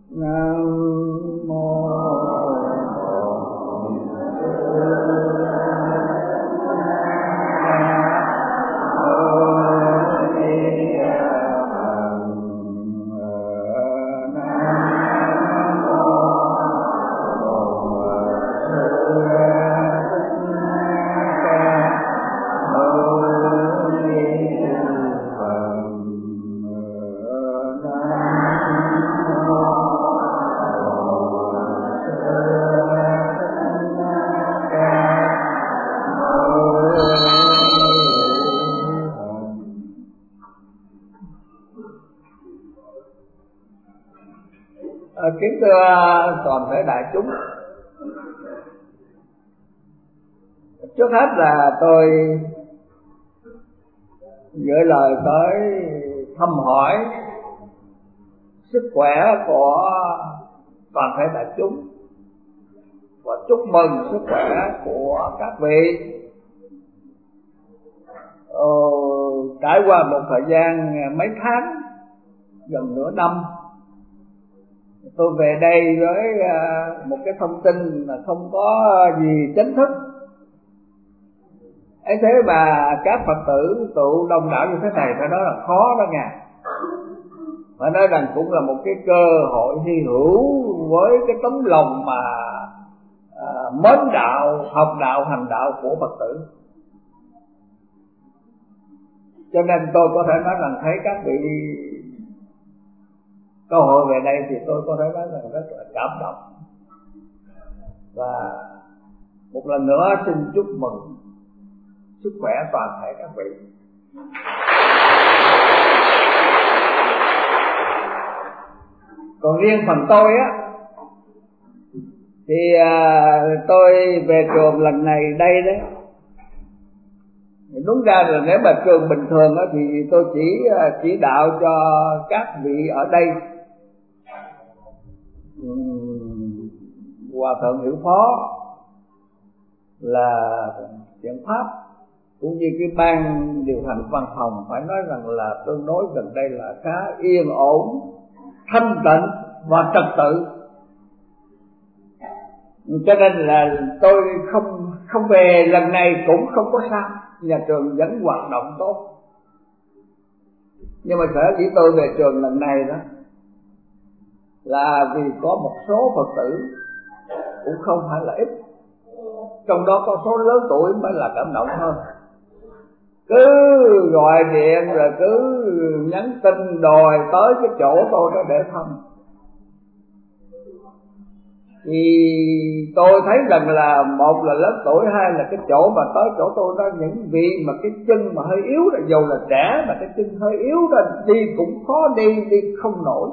Nam mô kính thưa toàn thể đại chúng, trước hết là tôi gửi lời tới thăm hỏi sức khỏe của toàn thể đại chúng và chúc mừng sức khỏe của các vị. Trải qua một thời gian mấy tháng, gần nửa năm, tôi về đây với một cái thông tin mà không có gì chính thức. Ấy thế mà các Phật tử tụ đông đảo như thế này phải nói là khó đó nha. Phải nói rằng cũng là một cái cơ hội hy hữu với cái tấm lòng mà mến đạo, học đạo, hành đạo của Phật tử. Cho nên tôi có thể nói rằng thấy các vị cơ hội về đây thì tôi có thể nói rằng rất là cảm động. Và một lần nữa xin chúc mừng sức khỏe toàn thể các vị. Còn riêng phần tôi á, thì tôi về trường lần này đây đấy. Đúng ra là nếu mà trường bình thường á thì tôi chỉ đạo cho các vị ở đây, Hòa thượng hiệu phó là chuyện pháp cũng như cái ban điều hành văn phòng, phải nói rằng là tương đối gần đây là khá yên ổn, thanh tịnh và trật tự. Cho nên là tôi không về lần này cũng không có sao, nhà trường vẫn hoạt động tốt. Nhưng mà sở dĩ tôi về trường lần này đó là vì có một số Phật tử cũng không phải là ít, trong đó có số lớn tuổi mới là cảm động hơn. Cứ gọi điện rồi cứ nhắn tin đòi tới cái chỗ tôi đó để thăm. Thì tôi thấy rằng là một là lớn tuổi, hai là cái chỗ mà tới chỗ tôi đó, những vị mà cái chân mà hơi yếu là dù là trẻ mà cái chân hơi yếu đó, đi cũng khó đi không nổi.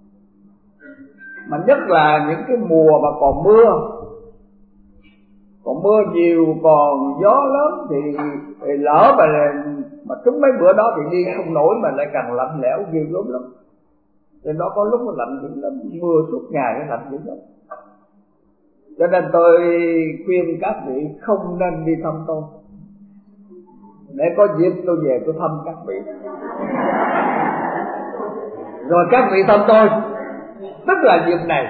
Mà nhất là những cái mùa mà còn mưa nhiều, còn gió lớn thì lỡ mà trúng mấy bữa đó thì đi không nổi, mà lại càng lạnh lẽo ghê gớm lắm. Nên đó có lúc nó lạnh dữ lắm, mưa suốt ngày nó lạnh dữ lắm. Cho nên tôi khuyên các vị không nên đi thăm tôi, để có dịp tôi về tôi thăm các vị, rồi các vị thăm tôi, tức là dịp này.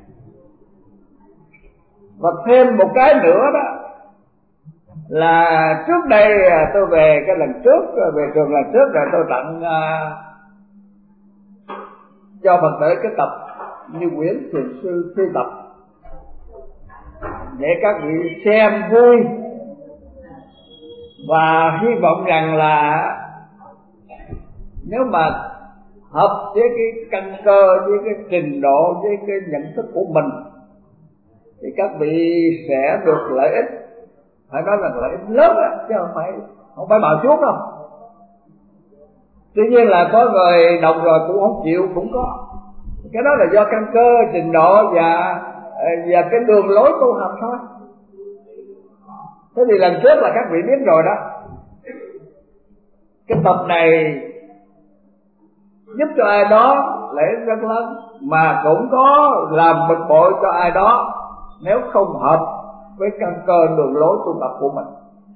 Và thêm một cái nữa đó là trước đây tôi về cái lần trước, về trường lần trước rồi tôi tặng cho Phật tử cái tập Như Quyển Thiền Sư Thi Tập để các vị xem vui, và hy vọng rằng là nếu mà hợp với cái căn cơ, với cái trình độ, với cái nhận thức của mình thì các vị sẽ được lợi ích. Phải nói là lợi ích lớn đó, chứ không phải bào chuốt đâu. Tuy nhiên là có người đọc rồi cũng không chịu, cũng có. Cái đó là do căn cơ, trình độ và cái đường lối tu học thôi. Thế thì lần trước là các vị biết rồi đó. Cái tập này giúp cho ai đó lợi ích rất lớn, mà cũng có làm bực bội cho ai đó nếu không hợp với căn cơ đường lối tu tập của mình.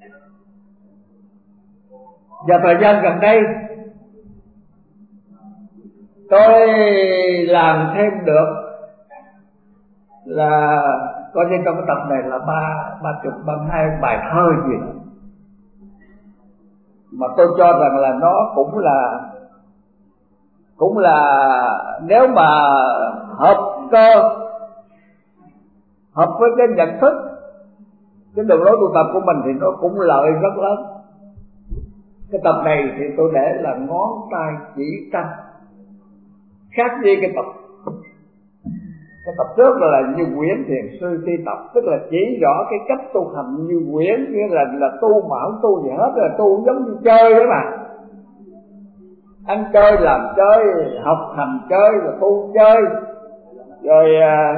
Và thời gian gần đây tôi làm thêm được là coi như trong cái tập này là 32 bài thơ gì đó, mà tôi cho rằng là nó cũng là nếu mà hợp cơ, hợp với cái nhận thức, cái đường lối tu tập của mình thì nó cũng lợi rất lớn. Cái tập này thì tôi để là ngón tay chỉ trăng, khác với cái tập trước là Như Quyển thiền sư thi tập, tức là chỉ rõ cái cách tu hành Như Quyển, nghĩa là tu mà không tu gì hết, là tu giống như chơi đó mà, ăn chơi làm chơi, học hành chơi và tu chơi, rồi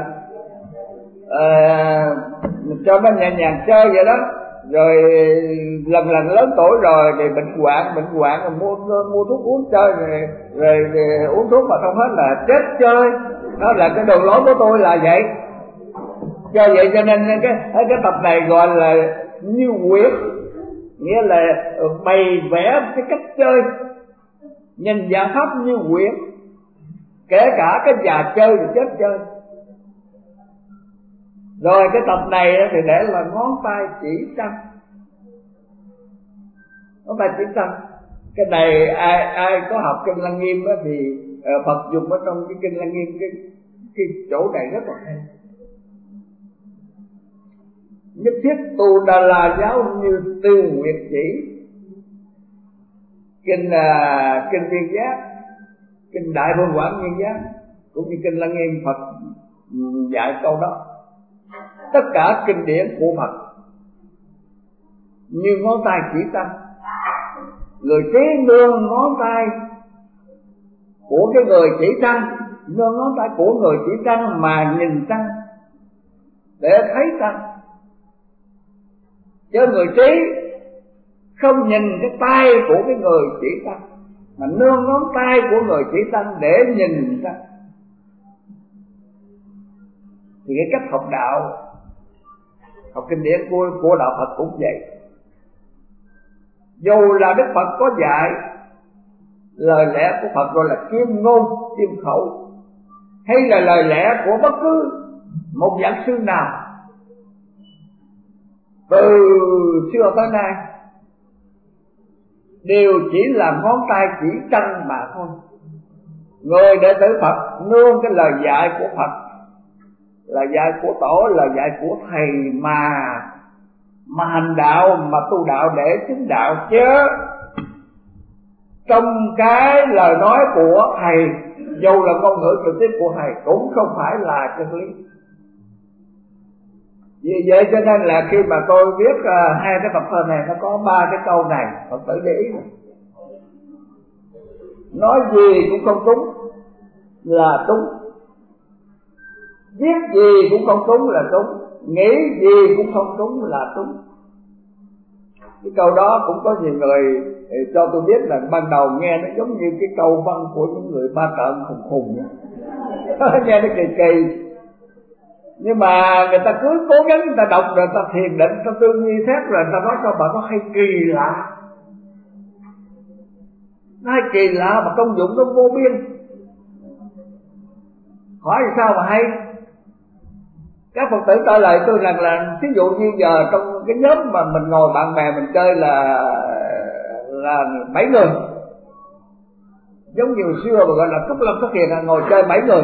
cho nó nhẹ nhàng chơi vậy đó. Rồi lần lớn tuổi rồi thì bệnh hoạn rồi mua thuốc uống chơi, rồi uống thuốc mà không hết là chết chơi. Đó là cái đường lối của tôi là vậy. Do vậy cho nên cái tập này gọi là Như Quyển, nghĩa là bày vẽ cái cách chơi, nhìn dạng pháp như quyển, kể cả cái già chơi và chết chơi. Rồi cái tập này thì để là ngón tay chỉ trăng, ngón tay chỉ trăng. Cái này ai có học kinh Lăng Nghiêm thì Phật dùng ở trong cái kinh Lăng Nghiêm cái chỗ này rất là hay. Nhất thiết tu Đà La giáo như Tư Nguyệt chỉ. Kinh Viên Giác, kinh Đại Phương Quảng Viên Giác cũng như kinh Lăng Nghiêm, Phật dạy câu đó. Tất cả kinh điển của Phật như ngón tay chỉ trăng, người trí nương ngón tay của cái người chỉ trăng, nương ngón tay của người chỉ trăng mà nhìn trăng để thấy trăng. Chứ người trí không nhìn cái tay của cái người chỉ trăng, mà nương ngón tay của người chỉ trăng để nhìn trăng. Thì cái cách học đạo, học kinh điển của đạo Phật cũng vậy. Dù là Đức Phật có dạy lời lẽ của Phật gọi là kim ngôn, kim khẩu, hay là lời lẽ của bất cứ một giảng sư nào từ xưa tới nay, đều chỉ là ngón tay chỉ trăng mà thôi. Người đệ tử Phật nương cái lời dạy của Phật, lời dạy của Tổ, lời dạy của Thầy mà hành đạo, mà tu đạo để chứng đạo. Chứ trong cái lời nói của Thầy, dù là ngôn ngữ trực tiếp của Thầy, cũng không phải là chân lý. Vì vậy cho nên là khi mà tôi viết hai cái tập thơ này, nó có 3 cái câu này, Phật tử để ý. Nói gì cũng không đúng là đúng, viết gì cũng không đúng là đúng, nghĩ gì cũng không đúng là đúng. Cái câu đó cũng có nhiều người cho tôi biết là ban đầu nghe nó giống như cái câu văn của những người ba trợn khùng nghe nó kỳ kỳ. Nhưng mà người ta cứ cố gắng, người ta đọc rồi người ta thiền định, người ta tư duy xét rồi người ta nói sao mà nó hay kỳ lạ. Nó hay kỳ lạ mà công dụng nó vô biên. Hỏi sao mà hay? Các Phật tử trả lời tôi rằng là ví dụ như giờ trong cái nhóm mà mình ngồi bạn bè mình chơi là 7 người, giống như hồi xưa mà gọi là Trúc Lâm Thất Hiền, ngồi chơi 7 người.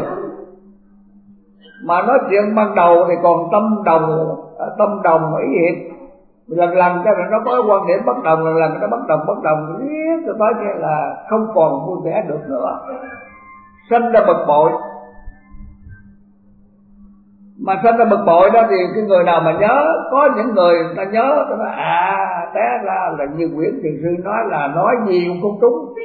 Mà nói chuyện ban đầu thì còn tâm đồng ý hiệp, lần cái nó có quan điểm bất đồng, lần nó bất đồng riết cho tới kia là không còn vui vẻ được nữa, sinh ra bực bội. Mà sinh ra bực bội đó thì cái người nào mà nhớ, có những người ta nhớ, ta nói té ra là như Nguyễn Thiền Sư nói là nói gì cũng không trúng,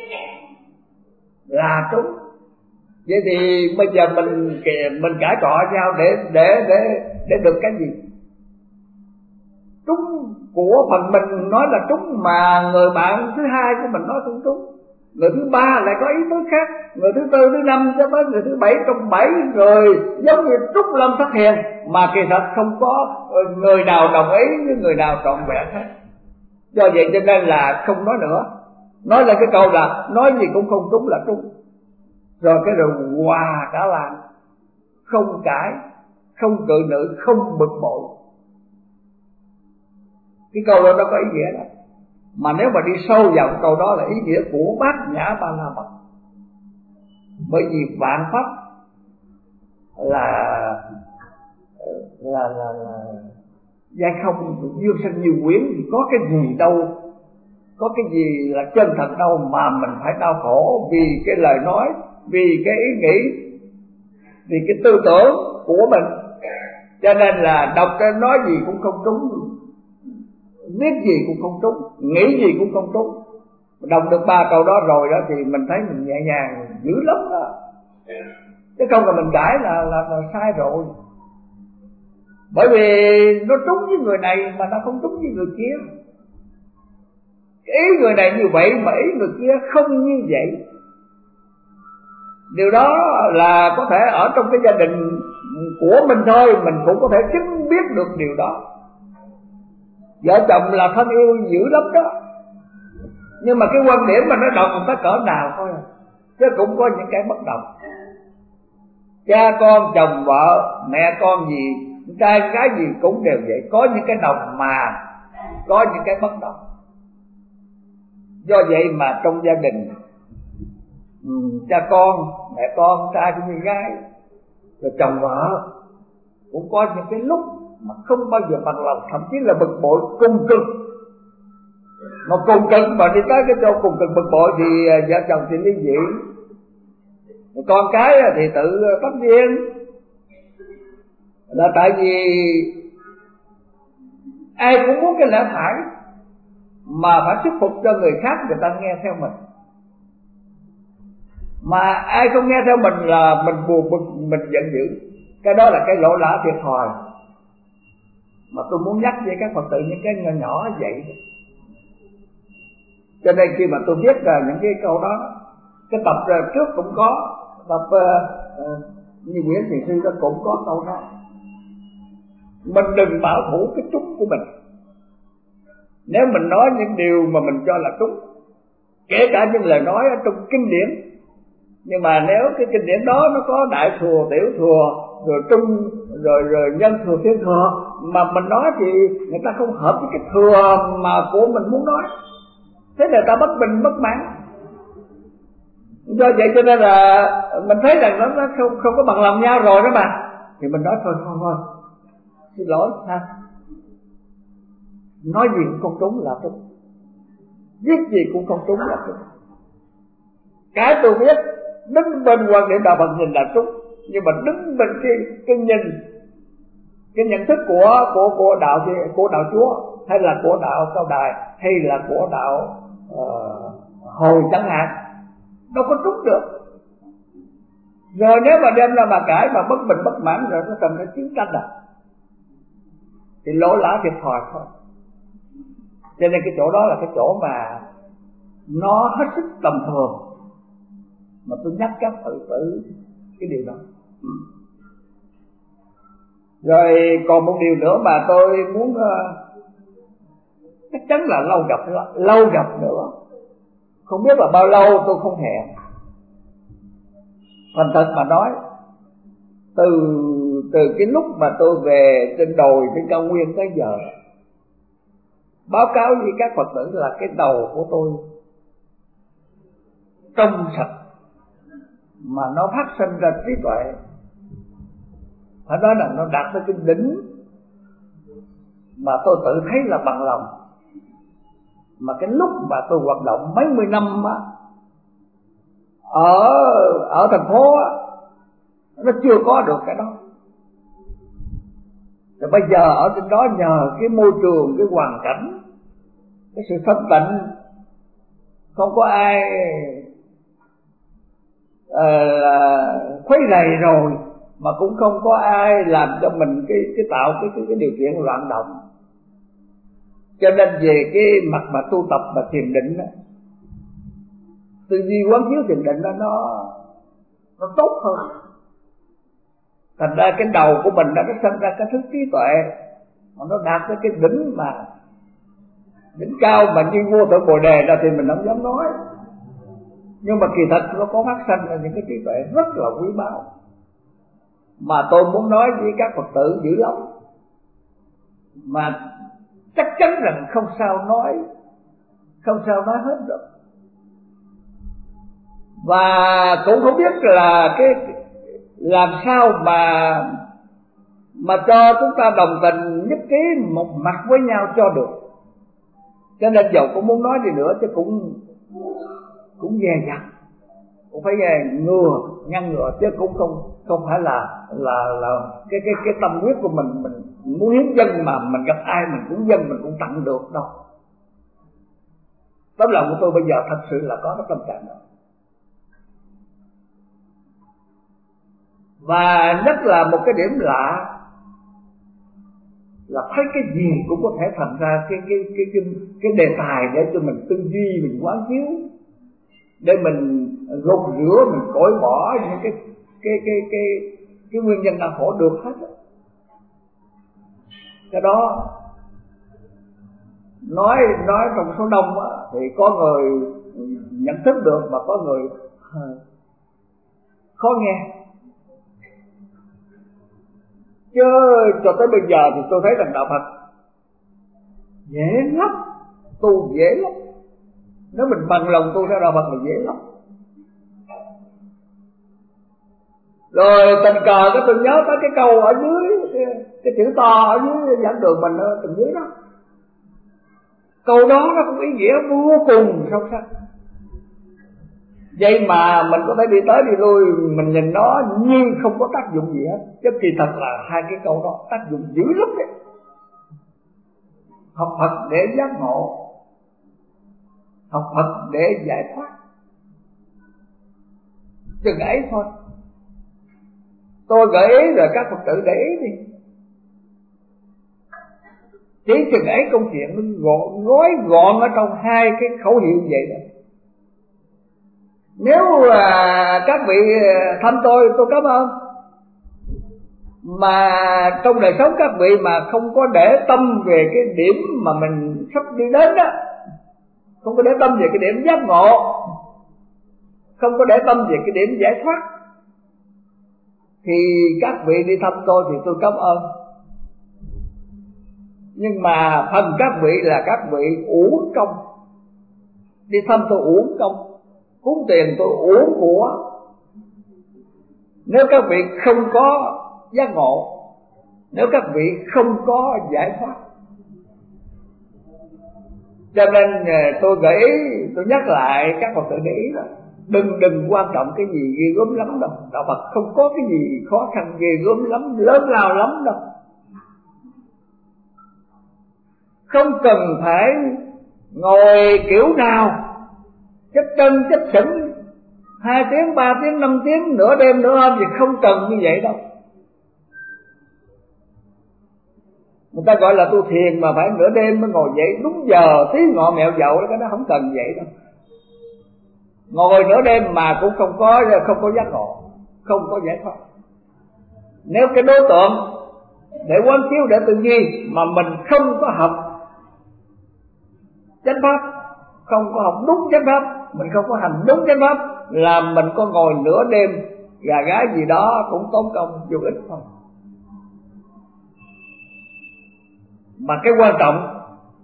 là trúng. Vậy thì bây giờ mình cãi cọ nhau để được cái gì? Trúng của phần mình nói là trúng, mà người bạn thứ hai của mình nói không trúng, người thứ ba lại có ý tứ khác, người thứ tư, thứ năm cho tới người thứ 7, trong 7 người giống như Trúc Lâm Thất Hiền, mà kỳ thật không có người nào đồng ý với người nào trọn vẹn hết. Do vậy cho nên là không nói nữa, nói là cái câu là nói gì cũng không trúng là trúng. Rồi cái rồi hòa cả làng, không cãi, không cự nữ, không bực bội. Cái câu đó nó có ý nghĩa đó. Mà nếu mà đi sâu vào câu đó là ý nghĩa của Bát Nhã Ba La Mật. Bởi vì vạn pháp là giai không, dương sanh như quyến, thì có cái gì đâu, có cái gì là chân thật đâu mà mình phải đau khổ vì cái lời nói, vì cái ý nghĩ, vì cái tư tưởng của mình. Cho nên là đọc cái nói gì cũng không trúng, viết gì cũng không trúng, nghĩ gì cũng không trúng. Đọc được 3 câu đó rồi đó thì mình thấy mình nhẹ nhàng dữ lắm đó. Chứ không là mình cãi là sai rồi. Bởi vì nó trúng với người này mà nó không trúng với người kia. Ý người này như vậy mà ý người kia không như vậy. Điều đó là có thể ở trong cái gia đình của mình thôi, mình cũng có thể chứng biết được điều đó. Vợ chồng là thân yêu dữ lắm đó, nhưng mà cái quan điểm mà nó đồng tới cỡ nào thôi, chứ cũng có những cái bất đồng. Cha con, chồng vợ, mẹ con gì, trai gái gì cũng đều vậy. Có những cái đồng mà có những cái bất đồng. Do vậy mà trong gia đình, cha con, mẹ con, trai cũng như gái, rồi chồng vợ cũng có những cái lúc mà không bao giờ bằng lòng, thậm chí là bực bội cùng cực. Mà cùng cực mà đi tới cái chỗ cùng cực bực bội thì vợ chồng thì ly dị, con cái thì tự tách riêng. Là tại vì ai cũng muốn cái lẽ phải, mà phải thuyết phục cho người khác người ta nghe theo mình. Mà ai không nghe theo mình là mình buồn bực, mình giận dữ. Cái đó là cái lỗ lã thiệt thòi mà tôi muốn nhắc với các Phật tử những cái nhỏ nhỏ vậy. Cho nên khi mà tôi viết ra những cái câu đó, cái tập trước cũng có, tập như Nguyễn Thiền Sư đó cũng có câu đó. Mình đừng bảo thủ cái trúng của mình. Nếu mình nói những điều mà mình cho là trúng, kể cả những lời nói ở trong kinh điển, nhưng mà nếu cái kinh điển đó nó có đại thừa, tiểu thừa, rồi trung, rồi nhân thừa, thiên thừa, mà mình nói thì người ta không hợp với cái thừa mà của mình muốn nói, thế người ta bất bình bất mãn. Do vậy cho nên là mình thấy rằng nó không có bằng lòng nhau rồi đó mà, thì mình nói thôi xin lỗi ha, nói gì cũng không trúng là trúng, viết gì cũng không trúng là trúng. Cái tôi viết đứng bên quan điểm đạo Phật nhìn là trúng, nhưng mà đứng bên cái nhìn, cái nhận thức của đạo Chúa, hay là của đạo Cao Đài, hay là của đạo Hồi chẳng hạn, đâu có trúng được. Rồi nếu mà đem ra mà cãi mà bất bình bất mãn rồi nó thành ra chiến tranh thì lỗ lã thiệt thòi thôi. Cho nên cái chỗ đó là cái chỗ mà nó hết sức tầm thường, mà tôi nhắc các Phật tử cái điều đó. Rồi còn một điều nữa mà tôi muốn chắc chắn là lâu gặp nữa, không biết là bao lâu tôi không hẹn. Thành thật mà nói, từ cái lúc mà tôi về trên đồi, trên cao nguyên tới giờ, báo cáo với các Phật tử là cái đầu của tôi trong sạch, mà nó phát sinh ra trí tuệ, phải nói là nó đạt tới cái đỉnh mà tôi tự thấy là bằng lòng. Mà cái lúc mà tôi hoạt động mấy mươi năm á, ở thành phố á, nó chưa có được cái đó. Rồi bây giờ ở trên đó nhờ cái môi trường, cái hoàn cảnh, cái sự thanh tịnh, không có ai khuấy rầy rồi, mà cũng không có ai làm cho mình cái tạo cái điều kiện loạn động. Cho nên về cái mặt mà tu tập và thiền định đó, tư duy quán chiếu thiền định đó nó tốt hơn. Thành ra cái đầu của mình nó sinh ra cái thức trí tuệ mà nó đạt tới cái đỉnh mà đỉnh cao mà như vô thượng Bồ Đề ra thì mình không dám nói. Nhưng mà kỳ thật nó có phát sinh ra những cái trí tuệ rất là quý báu. mà tôi muốn nói với các Phật tử dữ lắm, mà chắc chắn rằng không sao nói hết được. Và cũng không biết là cái làm sao mà cho chúng ta đồng tình nhất trí một mặt với nhau cho được. Cho nên dầu cũng muốn nói gì nữa chứ cũng dè dặt, cũng phải ngăn ngừa chứ cũng không phải là cái tâm huyết của mình muốn hiến dân mà mình gặp ai mình cũng dân, mình cũng tặng được đâu. Tấm lòng của tôi bây giờ thật sự là có cái tâm trạng đó. Và nhất là một cái điểm lạ là thấy cái gì cũng có thể thành ra cái đề tài để cho mình tư duy, mình quán chiếu, để mình gột rửa, mình cởi bỏ những cái nguyên nhân đau khổ được hết. Cái đó nói trong số đông thì có người nhận thức được mà có người khó nghe. Chứ cho tới bây giờ thì tôi thấy rằng đạo Phật dễ lắm, tu dễ lắm. Nếu mình bằng lòng tu theo đạo Phật là dễ lắm. Rồi tình cờ cái tôi nhớ tới cái câu ở dưới, cái chữ to ở dưới giảng đường mình ở tầng dưới đó. Câu đó nó cũng ý nghĩa vô cùng sâu sắc. Vậy mà mình có thể đi tới đi lui, mình nhìn nó nhưng không có tác dụng gì hết. Chứ kỳ thật là hai cái câu đó tác dụng dữ lắm đấy. Học Phật để giác ngộ, học Phật để giải thoát, chừng ấy thôi. Tôi gợi ý rồi các Phật tử để ý đi. Chỉ chừng ấy công chuyện nó gói gọn ở trong hai cái khẩu hiệu vậy đó. Nếu các vị thăm tôi cảm ơn. Mà trong đời sống các vị mà không có để tâm về cái điểm mà mình sắp đi đến đó, không có để tâm về cái điểm giác ngộ, không có để tâm về cái điểm giải thoát, thì các vị đi thăm tôi thì tôi cảm ơn. Nhưng mà phần các vị là các vị uổng công. Đi thăm tôi uổng công, cúng tiền tôi uổng của. Nếu các vị không có giác ngộ, nếu các vị không có giải thoát. Cho nên tôi gợi ý, tôi nhắc lại các Phật tử để ý đó. Đừng quan trọng cái gì ghê gớm lắm đâu. Đạo Phật không có cái gì khó khăn ghê gớm lắm, lớn lao lắm đâu. Không cần phải ngồi kiểu nào chất chân chất sững 2 tiếng, 3 tiếng, 5 tiếng, nửa đêm nửa hôm thì không cần như vậy đâu. Người ta gọi là tu thiền mà phải nửa đêm mới ngồi dậy đúng giờ tí ngọ mẹo dậu, cái đó không cần vậy đâu. Ngồi nửa đêm mà cũng không có giác ngộ, không có giải thoát. Nếu cái đối tượng để quán chiếu để tư duy mà mình không có học chánh pháp, không có học đúng chánh pháp, mình không có hành đúng chánh pháp, là mình có ngồi nửa đêm gà gái gì đó cũng tốn công vô ích thôi. Mà cái quan trọng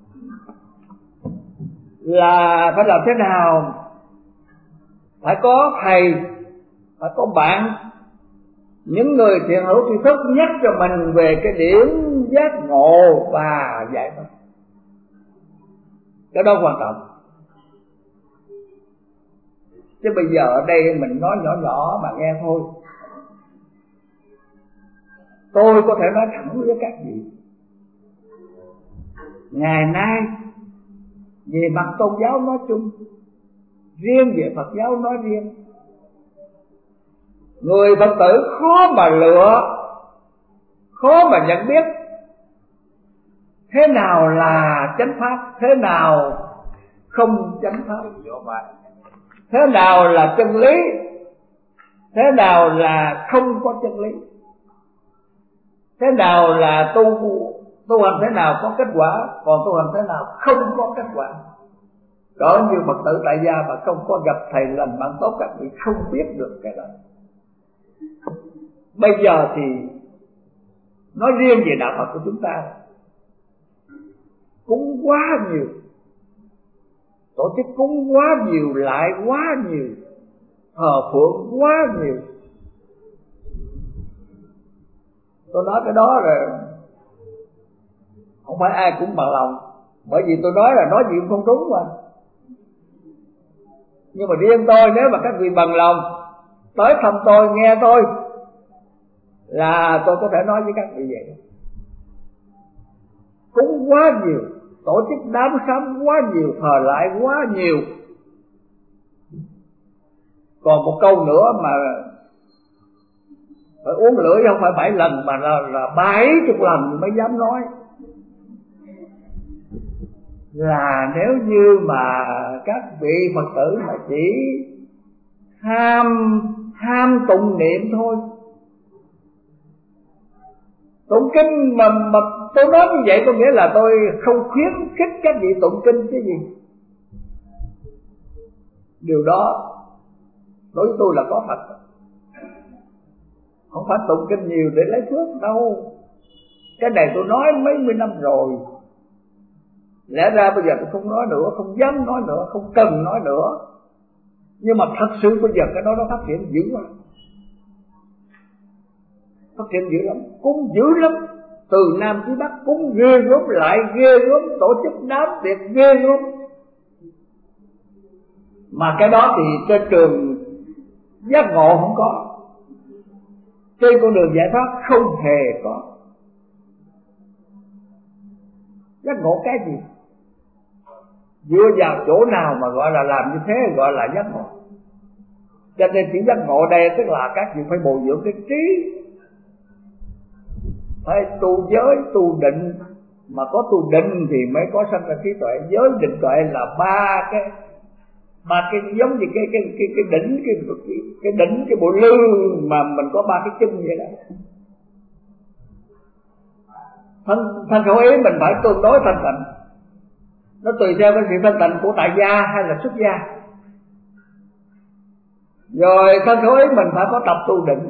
là phải làm thế nào, phải có thầy, phải có bạn, những người thiện hữu tri thức nhắc cho mình về cái điểm giác ngộ và giải thoát. Cái đó quan trọng. Chứ bây giờ ở đây mình nói nhỏ nhỏ mà nghe thôi. Tôi có thể nói thẳng với các vị, ngày nay về mặt tôn giáo nói chung, riêng về Phật giáo nói riêng, người Phật tử khó mà lựa, khó mà nhận biết thế nào là chánh pháp, thế nào không chánh pháp, thế nào là chân lý, thế nào là không có chân lý, thế nào là tu hành thế nào có kết quả, còn tu hành thế nào không có kết quả. Đó, như Phật tử tại gia mà không có gặp thầy lành bạn tốt, các vị không biết được cái đó. Bây giờ thì nói riêng về đạo Phật của chúng ta, cúng quá nhiều, tổ chức cúng quá nhiều, lại quá nhiều, thờ phượng quá nhiều. Tôi nói cái đó rồi không phải ai cũng bằng lòng, bởi vì tôi nói là nói gì cũng không đúng mà. Nhưng mà riêng tôi, nếu mà các vị bằng lòng tới thăm tôi, nghe tôi, là tôi có thể nói với các vị vậy. Cúng quá nhiều, tổ chức đám sắm quá nhiều, thờ lại quá nhiều. Còn một câu nữa mà phải uống lưỡi, không phải 7 lần mà là 70 lần mới dám nói, là nếu như mà các vị Phật tử mà chỉ ham tụng niệm thôi, tụng kinh mà tôi nói như vậy có nghĩa là tôi không khuyến khích các vị tụng kinh chứ gì. Điều đó đối với tôi là có thật, không phải tụng kinh nhiều để lấy phước đâu. Cái này tôi nói mấy mươi năm rồi, lẽ ra bây giờ tôi không nói nữa, không dám nói nữa, không cần nói nữa. Nhưng mà thật sự bây giờ cái đó nó phát triển dữ lắm, phát triển dữ lắm, cúng dữ lắm. Từ Nam chí Bắc cúng ghê gớm, lại ghê gớm, tổ chức đám tiệc ghê gớm. Mà cái đó thì trên trường giác ngộ không có, trên con đường giải thoát không hề có. Giác ngộ cái gì? Dựa vào chỗ nào mà gọi là làm như thế gọi là giác ngộ? Cho nên chữ giác ngộ đây tức là các vị phải bồi dưỡng cái trí, phải tu giới, tu định. Mà có tu định thì mới có sanh ra trí tuệ. Giới, định, tuệ là ba cái giống như cái đỉnh, cái đỉnh, cái bộ lư mà mình có 3 cái chân vậy đó. Thân khẩu ý mình phải tương đối thanh tịnh, nó tùy theo cái sự thanh tịnh của tại gia hay là xuất gia. Rồi thân khẩu ý mình phải có tập tu định.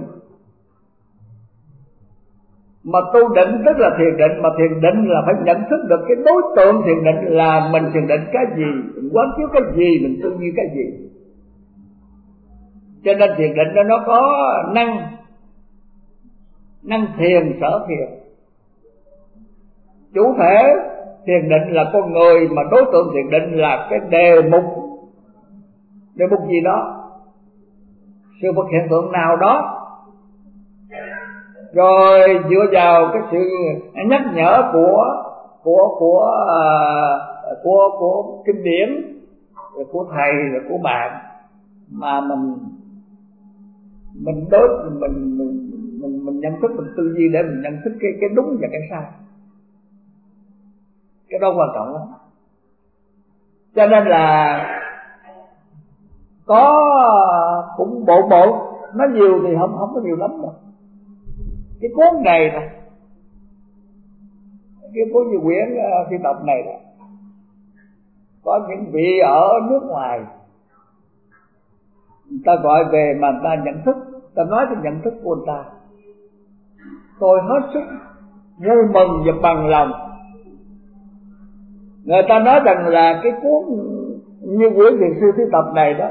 Mà tu định tức là thiền định, mà thiền định là phải nhận thức được cái đối tượng thiền định là mình thiền định cái gì, mình quán chiếu cái gì, mình tư duy cái gì. Cho nên thiền định nó có năng thiền, sở thiền. Chủ thể thiền định là con người, mà đối tượng thiền định là cái đề mục gì đó, sự vật hiện tượng nào đó. Rồi dựa vào cái sự nhắc nhở của kinh điển, của thầy, rồi của bạn, mà mình nhận thức, mình tư duy để mình nhận thức cái đúng và cái sai. Cái đó quan trọng lắm. Cho nên là có cũng bộ nói nhiều thì không có nhiều lắm đâu. Cái cuốn này nè, cái cuốn như quyển thi tập này nè, có những vị ở nước ngoài người ta gọi về mà người ta nhận thức, ta nói cái nhận thức của người ta, tôi hết sức vui mừng và bằng lòng. Người ta nói rằng là cái cuốn như quyển thiền sư thi tập này đó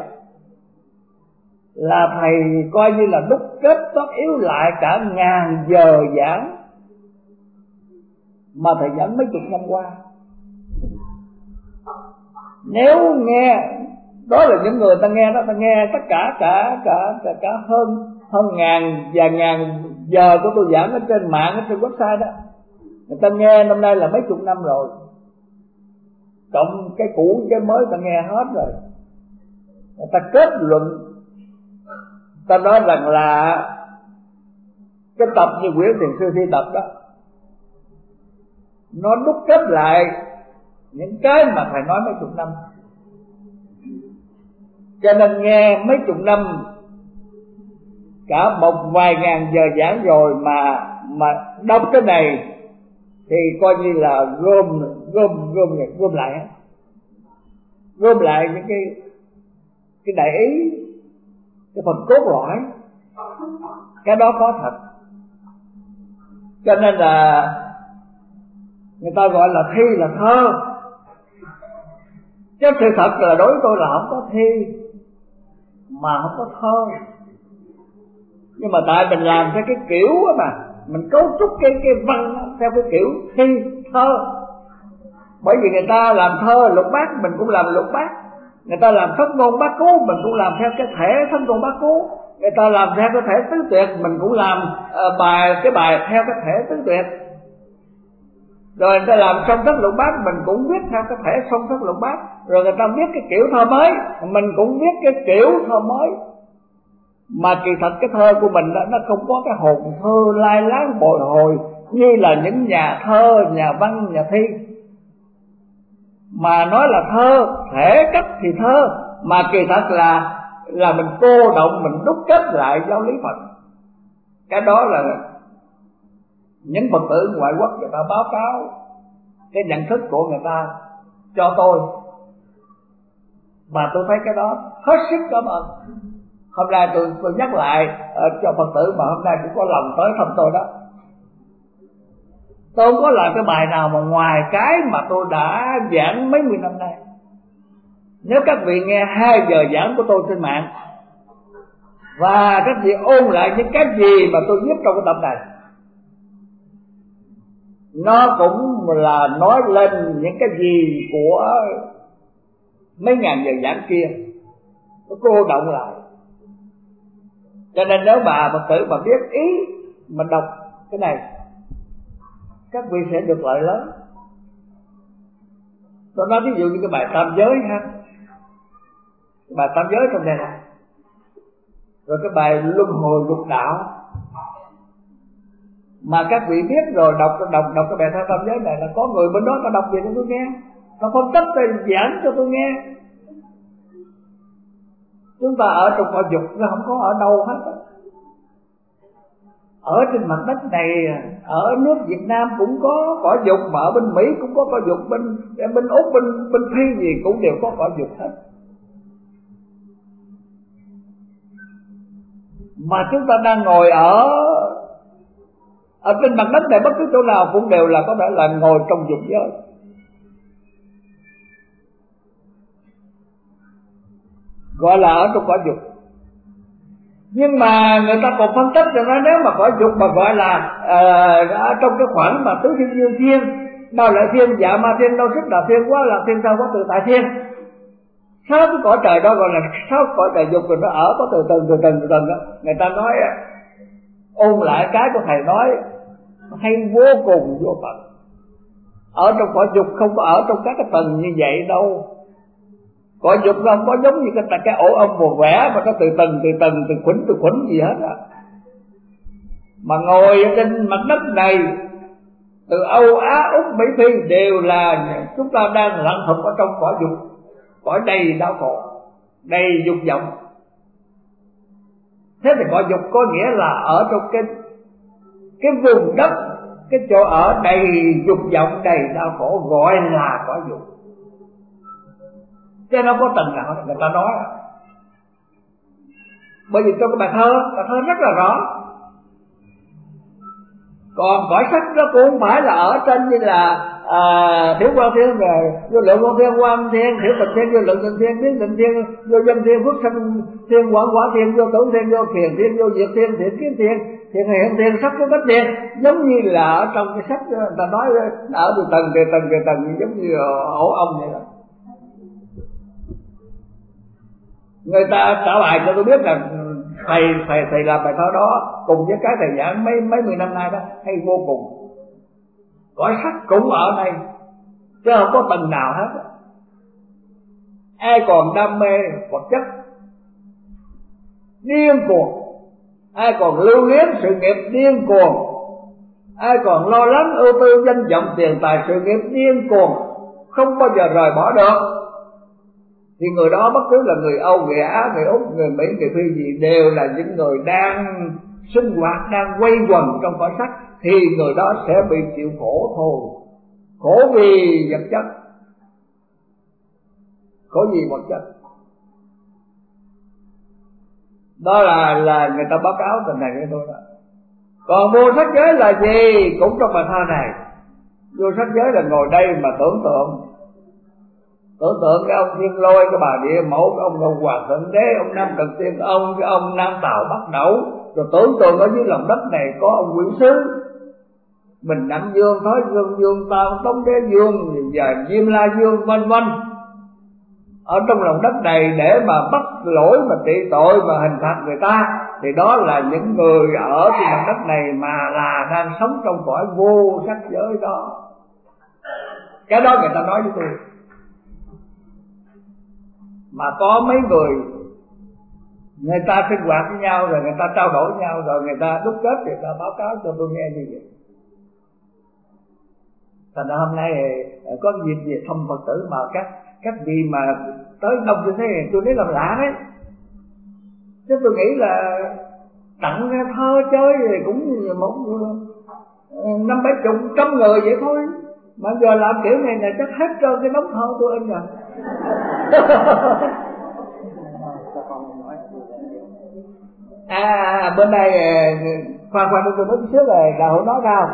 là thầy coi như là đúc kết tất yếu lại cả 1000 giờ giảng mà thầy giảng mấy chục năm qua. Nếu nghe, đó là những người ta nghe đó, ta nghe tất cả hơn ngàn giờ của tôi giảng ở trên mạng, ở trên website đó, người ta nghe năm nay là mấy chục năm rồi, cộng cái cũ cái mới ta nghe hết rồi. Người ta kết luận, ta nói rằng là cái tập như quyển thiền sư thi tập đó, nó đúc kết lại những cái mà thầy nói mấy chục năm. Cho nên nghe mấy chục năm, cả một vài ngàn giờ giảng rồi mà đọc cái này thì coi như là gom lại những cái đại ý, cái phần cốt lõi cái đó có thật. Cho nên là người ta gọi là thi là thơ, chứ sự thật là đối với tôi là không có thi mà không có thơ. Nhưng mà tại mình làm theo cái kiểu mà mình cấu trúc cái văn theo cái kiểu thi thơ. Bởi vì người ta làm thơ lục bát, mình cũng làm lục bát. Người ta làm thất ngôn bát cú, mình cũng làm theo cái thể thất ngôn bát cú. Người ta làm theo cái thể tứ tuyệt, mình cũng làm bài theo cái thể tứ tuyệt. Rồi người ta làm song thất lục bát, mình cũng viết theo cái thể song thất lục bát. Rồi người ta viết cái kiểu thơ mới, mình cũng viết cái kiểu thơ mới. Mà kỳ thật cái thơ của mình đó, nó không có cái hồn thơ lai láng bồi hồi như là những nhà thơ, nhà văn, nhà thi. Mà nói là thơ, thể cách thì thơ, mà kỳ thật là mình cô động, mình đúc kết lại giáo lý Phật. Cái đó là những Phật tử ngoại quốc người ta báo cáo cái nhận thức của người ta cho tôi, mà tôi thấy cái đó hết sức cảm ơn. Hôm nay tôi nhắc lại cho Phật tử mà hôm nay cũng có lòng tới thăm tôi đó. Tôi không có làm cái bài nào mà ngoài cái mà tôi đã giảng mấy mươi năm nay. Nếu các vị nghe 2 giờ giảng của tôi trên mạng và các vị ôn lại những cái gì mà tôi viết trong cái tập này, nó cũng là nói lên những cái gì của mấy ngàn giờ giảng kia, nó cô động lại. Cho nên nếu bà Phật tử mà biết ý mà đọc cái này, các vị sẽ được lợi lớn. Tôi nói ví dụ như cái bài tam giới ha, cái bài tam giới trong đây này, rồi cái bài luân hồi lục đạo, mà các vị biết rồi đọc cái bài thơ tam giới này là có người bên đó ta đọc về cho tôi nghe, ta phân tích ta giảng cho tôi nghe. Chúng ta ở trong cõi dục nó không có ở đâu hết. Ở trên mặt đất này, ở nước Việt Nam cũng có cõi dục, mà ở bên Mỹ cũng có cõi dục, bên Úc, bên Phi gì cũng đều có cõi dục hết. Mà chúng ta đang ngồi ở trên mặt đất này, bất cứ chỗ nào cũng đều là có thể là ngồi trong dục giới. Gọi là ở trong cõi dục. Nhưng mà người ta còn phân tích rồi nói nếu mà cõi dục mà gọi là ở trong cái khoảng mà tứ thiên dương thiên, đâu là thiên dạ ma thiên, đâu sức là thiên, quá là thiên, sao có tự tại thiên. 6 cái cõi trời đó gọi là 6 cõi trời dục, rồi nó ở có từ từ đó. Người ta nói ôn lại cái của thầy nói hay vô cùng vô tận. Ở trong cõi dục không có ở trong các cái tầng như vậy đâu. Cõi dục nó không có giống như cái ổ ong vồ vẽ mà nó từ tầng từ khuẩn gì hết á. Mà ngồi trên mặt đất này, từ Âu Á Úc Mỹ Phi đều là chúng ta đang lặn thục ở trong cõi dục, cõi đầy đau khổ, đầy dục vọng. Thế thì cõi dục có nghĩa là ở trong cái vùng đất, cái chỗ ở đầy dục vọng, đầy đau khổ, gọi là cõi dục. Chứ nó có tầng nào người ta nói. Bởi vì trong cái bài thơ rất là rõ. Còn cõi sắc nó cũng không phải là ở trên như là Thiểu Quan Thiên, vô lượng Quan Thiên, Quan Thiên, Thiểu Tịnh Thiên, vô lượng Tịnh Thiên, Biến Tịnh Thiên, vô Dân Thiên, Phước Sanh Thiên, Quảng Quả Thiên, vô Tưởng Thiên, vô Thiền Thiên, vô Diệt Thiên, Thiện Kiến Thiên, Thiện Hiện Thiên, Sắc Cái Bách Thiên. Giống như là ở trong cái sách người ta nói ở từ tầng giống như ổ ong vậy đó. Người ta trả bài cho tôi biết là thầy làm bài thơ đó cùng với cái thầy giảng mấy mươi năm nay đó hay vô cùng. Cõi sắc cũng ở đây chứ không có tầng nào hết. Ai còn đam mê vật chất điên cuồng, ai còn lưu luyến sự nghiệp điên cuồng, ai còn lo lắng ưu tư danh vọng tiền tài sự nghiệp điên cuồng, không bao giờ rời bỏ được, thì người đó bất cứ là người Âu, người Á, người Úc, người Mỹ, người Phi gì đều là những người đang sinh hoạt, đang quay quần trong cõi sắc, thì người đó sẽ bị chịu khổ thôi. Khổ vì vật chất, khổ vì vật chất. Đó là người ta báo cáo tình này với tôi đó. Còn vua sắc giới là gì? Cũng trong bài thơ này. Vua sắc giới là ngồi đây mà tưởng tượng cái ông Thiên Lôi, cái bà Địa Mẫu, cái ông Ngô Hoàng Thượng Đế, ông Nam Cực Tiên Ông, cái ông Nam Tào Bắc Đẩu, rồi tưởng tượng ở dưới lòng đất này có ông Quỷ Sứ, Bình Đẳng Dương, Thới Dương Dương, Tam Tống Đế Dương và Diêm La Dương vân vân, ở trong lòng đất này để mà bắt lỗi, mà trị tội, mà hình phạt người ta. Thì đó là những người ở trên lòng đất này mà là đang sống trong cõi vô sắc giới đó. Cái đó người ta nói với tôi. Mà có mấy người ta sinh hoạt với nhau, rồi người ta trao đổi với nhau, rồi người ta đúc kết, người ta báo cáo cho tôi nghe như vậy. Thành ra hôm nay có dịp về thăm Phật tử mà các vị mà tới đông như thế này, tôi thấy làm lạ đấy. Chứ tôi nghĩ là tặng ra thơ chơi thì cũng một 50-70 trăm người vậy thôi, mà giờ làm kiểu này là chắc hết trơn cái đống thơ tôi in rồi. Bên đây khoan tôi nói trước rồi, là hội nói sao?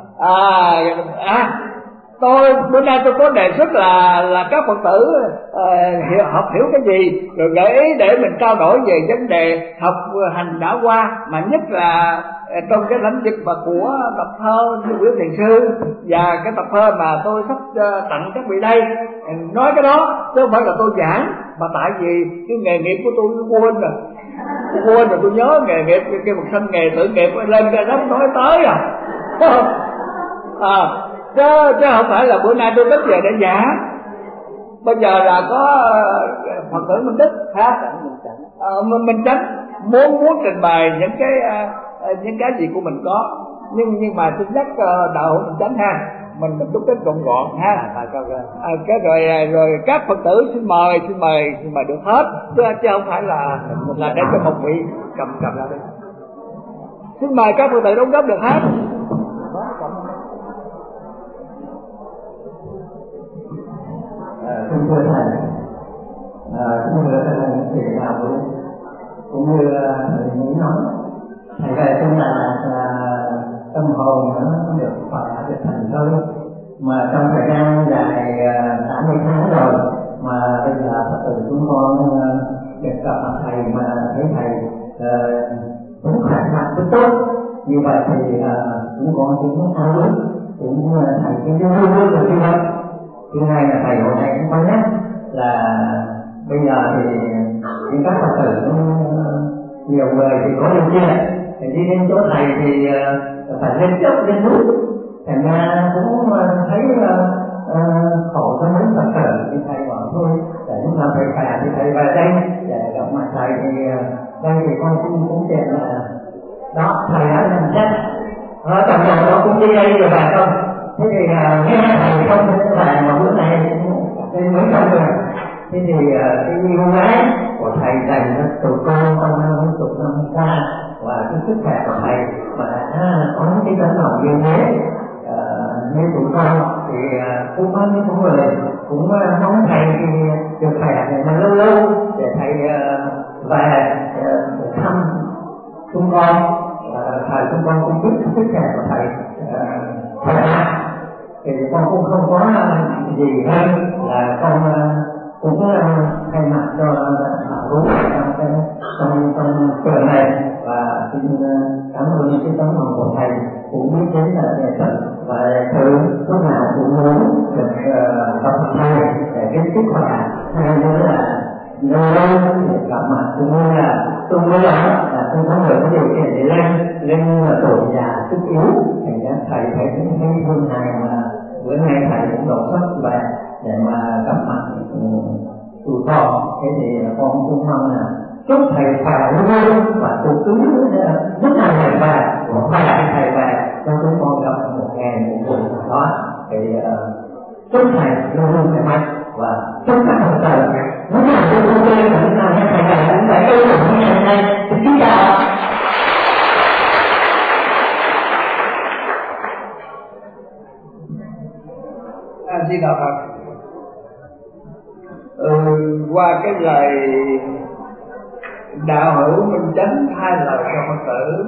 Tôi bữa nay tôi có đề xuất là các Phật tử học hiểu cái gì, rồi gợi ý để mình trao đổi về vấn đề học hành đã qua, mà nhất là trong cái lĩnh vực mà của tập thơ như Nguyễn Thiền Sư và cái tập thơ mà tôi sắp tặng các vị đây. Nói cái đó chứ không phải là tôi giảng, mà tại vì cái nghề nghiệp của tôi quên rồi, tôi nhớ nghề nghiệp cái một sanh nghề tự nghiệp lên cái đó nói tới chứ không phải là bữa nay tôi đến về để giảng. Bây giờ là có Phật tử Minh Đức Minh Chánh muốn trình bày những cái gì của mình có, nhưng mà tôi nhắc đạo hữu Minh Chánh ha, mình đúc kết gọn gọn ha. Cái rồi các Phật tử xin mời được hết, chứ không phải là để cho một vị cầm ra đi. Xin mời các Phật tử đóng góp được hết. Thưa thầy, thầy đạo cũng như nghĩ nói, thầy về trong là tâm hồn nó được phải được thành công, mà trong thời gian dài 80 tháng rồi mà bây giờ Phật tử chúng con được gặp mặt thầy, mà thấy thầy cũng khỏe mạnh rất tốt như vậy thì chúng con cũng ao ước cũng thầy cũng luôn là như vậy. Thứ hai là thầy hôm nay cũng có nhắc là bây giờ thì các Phật tử nhiều người thì có điều kiện thì đi đến chỗ thầy thì phải lên dốc lên núi, thành ra cũng thấy khổ cho mấy Phật tử, thì thầy bảo thôi để chúng ta phải khỏe thì thầy về đây để gặp mặt thầy. Thì đây thì con cũng tiện là đó, thầy đã làm chắc tầm nào đó cũng đi đây rồi phải không? Thế thì nghe thầy không thể là mà bữa nay nên mới xong rồi. Thế thì cái yêu ái của thầy dành cho tụi con trong mấy chục năm qua, và cái sức khỏe của thầy mà có những cái tấm lòng như thế, như tụi con thì cũng có những người cũng mong thầy thì được khỏe để mà lâu lâu để thầy về thăm chúng con. Thầy chúng con cũng biết sức khỏe của thầy khỏe mạnh, thì con cũng không có gì hơn là con cũng thay mặt cho đạo hữu trong tuần này, và xin cảm ơn cái tấm lòng của thầy cũng biết đến là đề thật, và thử lúc nào cũng muốn được gặp thầy để cái sức khỏe, hay nữa là lâu lâu để gặp mặt, cũng như là tôi mới nói là tôi có người có điều kiện để lên tuổi già sức yếu, thành ra thầy phải cũng thấy thương thầy, mà bữa nay thầy cũng đổ sức về để mà gặp mặt tụi con. Thế thì con cũng mong là chúc thầy khỏe luôn, và tụi cứ rất là thầy về của khỏe thầy về cho chúng con gặp một ngày một buổi đó. Thì chúc thầy luôn luôn khỏe mạnh, và chúc các Phật tử lúc nào tôi cũng lên và lúc nào thầy về cũng phải yêu được như ngày nay. Xin chào. Di Đà Phật. Qua cái lời đạo hữu Minh Chánh thay lời cho Phật tử.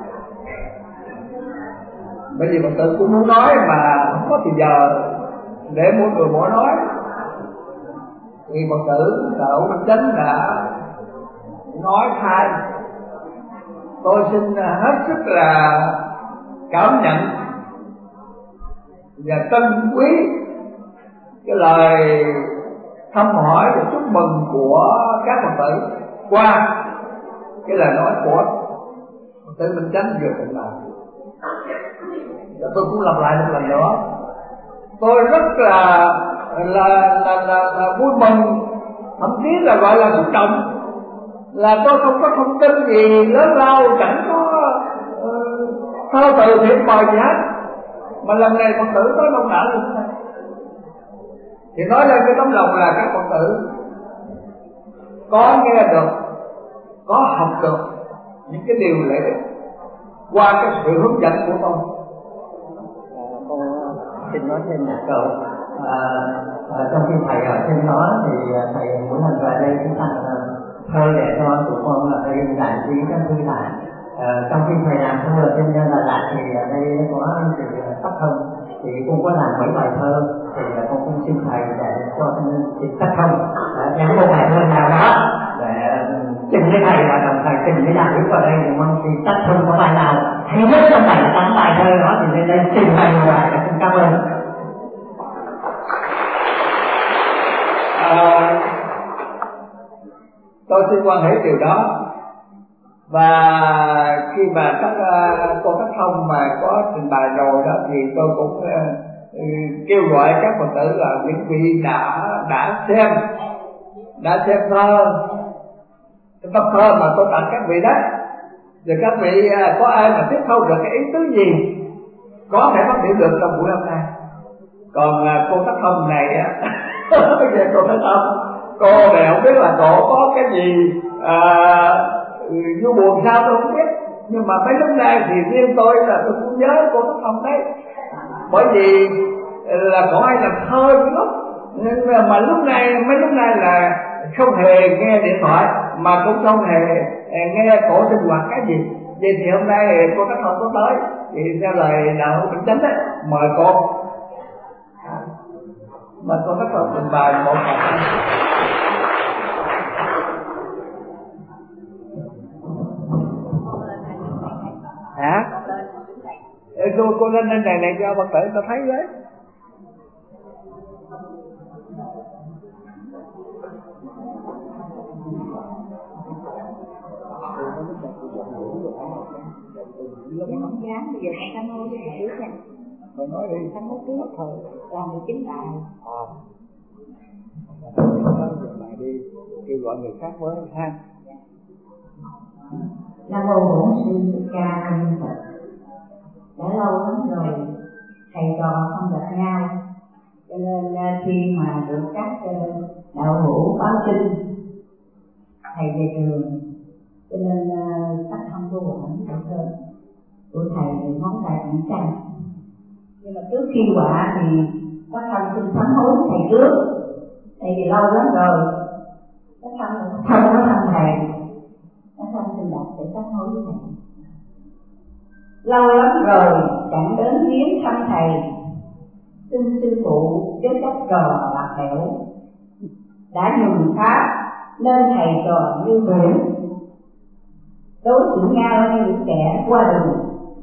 Bởi vì Phật tử cũng muốn nói mà không có thì giờ để mỗi người mỗi nói, thì Phật tử đạo hữu Minh Chánh đã nói thay. Tôi xin hết sức là cảm nhận và trân quý cái lời thăm hỏi và chúc mừng của các Phật tử qua cái lời nói của Phật tử Minh Chánh vừa trình bày. Tôi cũng lặp lại một lần nữa, tôi rất là vui mừng, thậm chí là gọi là xúc động, là tôi không có thông tin gì lớn lao, chẳng có thơ từ thiện mời gì hết, mà lần này Phật tử tới đông đảo như thế này thì nói lên cái tấm lòng là các Phật tử có nghe được, có học được những cái điều lễ qua cái sự hướng dẫn của tôi. Con xin nói thêm một câu. Trong khi thầy ở trên đó thì thầy mỗi lần về đây cũng thành thơ để cho tụi con là thầy giải trí các thư lại. Trong khi thầy làm thơ ở trên Đà Lạt thì ở đây có sự Tắc Thông, thì cũng có làm mấy bài thơ, thì con cũng xin thầy để cho chị Tắc Thông nhắn một bài thơ nào đó để trình với thầy, và đồng thời trình với đạo hữu vào đây, thì mong chị Tắc Thông có bài nào hay nhất trong 7-8 bài thơ đó thì lên đây trình bày một bài. Xin cảm ơn. Tôi xin quan hệ điều đó. Và khi mà các cô Tắc Thông mà có trình bày rồi đó, thì tôi cũng kêu gọi các Phật tử là những vị đã xem thơ, cái tập thơ mà tôi tặng các vị đó, rồi các vị có ai mà tiếp thu được cái ý tứ gì có thể phát biểu được trong buổi hôm nay. Còn cô Tắc Thông này á cô Tắc Thông, cô này không biết là cô có cái gì vui buồn sao tôi không biết, nhưng mà mấy lúc nay thì riêng tôi là tôi cũng nhớ cô Tắc Thông đấy, bởi vì là có ai làm thơ dữ lắm, nhưng mà mấy lúc này là không hề nghe điện thoại, mà cũng không hề nghe cổ sinh hoạt cái gì. Vậy thì hôm nay cô Tắc Thông có tới, thì theo lời đạo hữu Minh Chánh đấy, mời cô, mà cô Tắc Thông trình bày một bài thơ. Hả? Cô lên này cho Phật tử ta thấy đấy. Không dám, bây giờ con tham mưu với thầy trước nha. Rồi nói đi. Tham mưu trước thôi, làm 19 bài. Bài đi, kêu gọi người khác với ha. Nam mô Bổn Sư Thích Ca Mâu Ni Phật. Đã lâu lắm rồi thầy trò không gặp nhau, cho nên khi mà được các đạo hữu báo tin thầy về trường, cho nên Tắc Thông vô quản bài thơ của thầy thì món tài tặng tranh. Nhưng mà trước khi quả thì Tắc Thông xin sám hối thầy trước, tại vì lâu lắm rồi Tắc Thông không có thăm thầy. Tắc Thông xin đặt để sám hối với thầy. Lâu lắm rồi chẳng đến viếng thăm thầy, xin sư phụ với các trò bạc bẽo đã nhường pháp nên thầy trò như biển, đối xử nhau như những kẻ qua đường.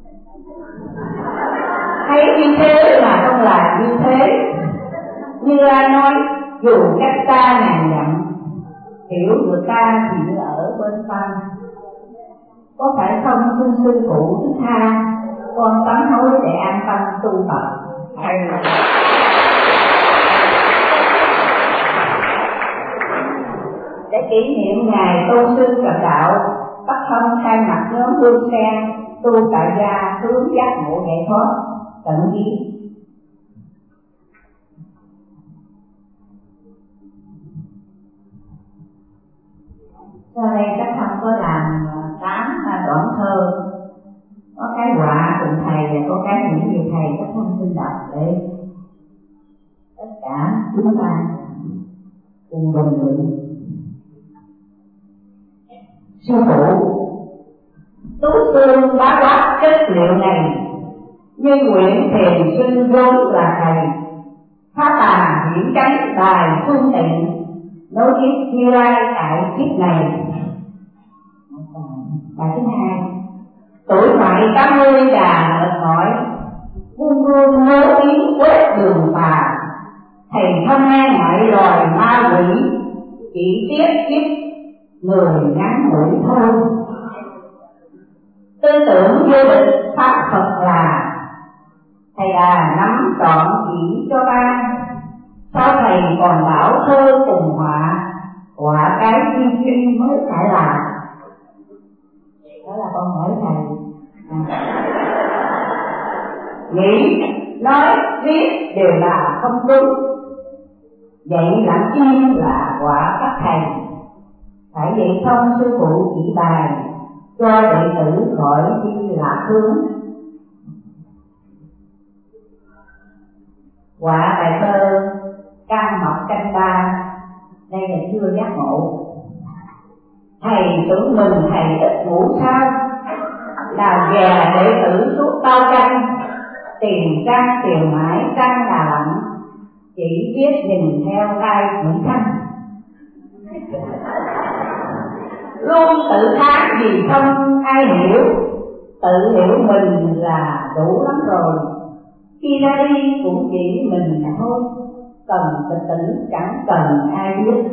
Thấy như thế mà không làm như thế, như ai nói dù cách ta ngàn dặm, hiểu được ta thì như ở bên phan. Có phải không xin sư phụ thứ tha, con sám hối để an tâm tu tập. Để kỷ niệm ngày tôn sư cận đạo, Tắc Thông thay mặt nhóm Hương Sen tu tại gia hướng giác ngộ giải thoát tận ý. Sau đây Tắc Thông có làm 8 đoạn thơ, có cái họa cùng thầy và có cái những gì thầy Tắc Thông xin đọc để tất cả chúng ta cùng bình luận. Sư phụ, tú xương bá quát chất liệu này, nhưng nguyện thiền sinh vốn là thầy, phá tà hiển chánh đài phương tiện, nối tiếp Như Lai tại kiếp này. Bài thứ hai, tuổi thoại 80 đà mệt mỏi, buông buông ngớ ý quét đường tà, thầy không nghe ngại loài ma quỷ, chỉ tiếc kiếp người ngắn ngủi thôi. Tư tưởng vô địch pháp Phật là, thầy nắm trọn chỉ cho ta, sao thầy còn bảo thơ cùng họa, họa cái duy mới phải là. Đó là con hỏi thầy. Nghĩ, nói, viết đều là không đúng, vậy lặng im là quả các thầy. Phải vậy không sư phụ chỉ bài, cho đệ tử khỏi đi lạc hướng. Quả bài thơ Can Mộc Canh Ba, đây là chưa giác ngộ. Thầy tưởng mình thầy ít ngủ sao, làm gà đệ tử suốt bao canh, tiền trăng tiền mãi trăng là lạnh, chỉ biết nhìn theo tay Nguyễn Thanh. Luôn tự thán vì không ai hiểu, tự hiểu mình là đủ lắm rồi, khi ra đi cũng chỉ mình mà thôi, cần tự tử chẳng cần ai biết.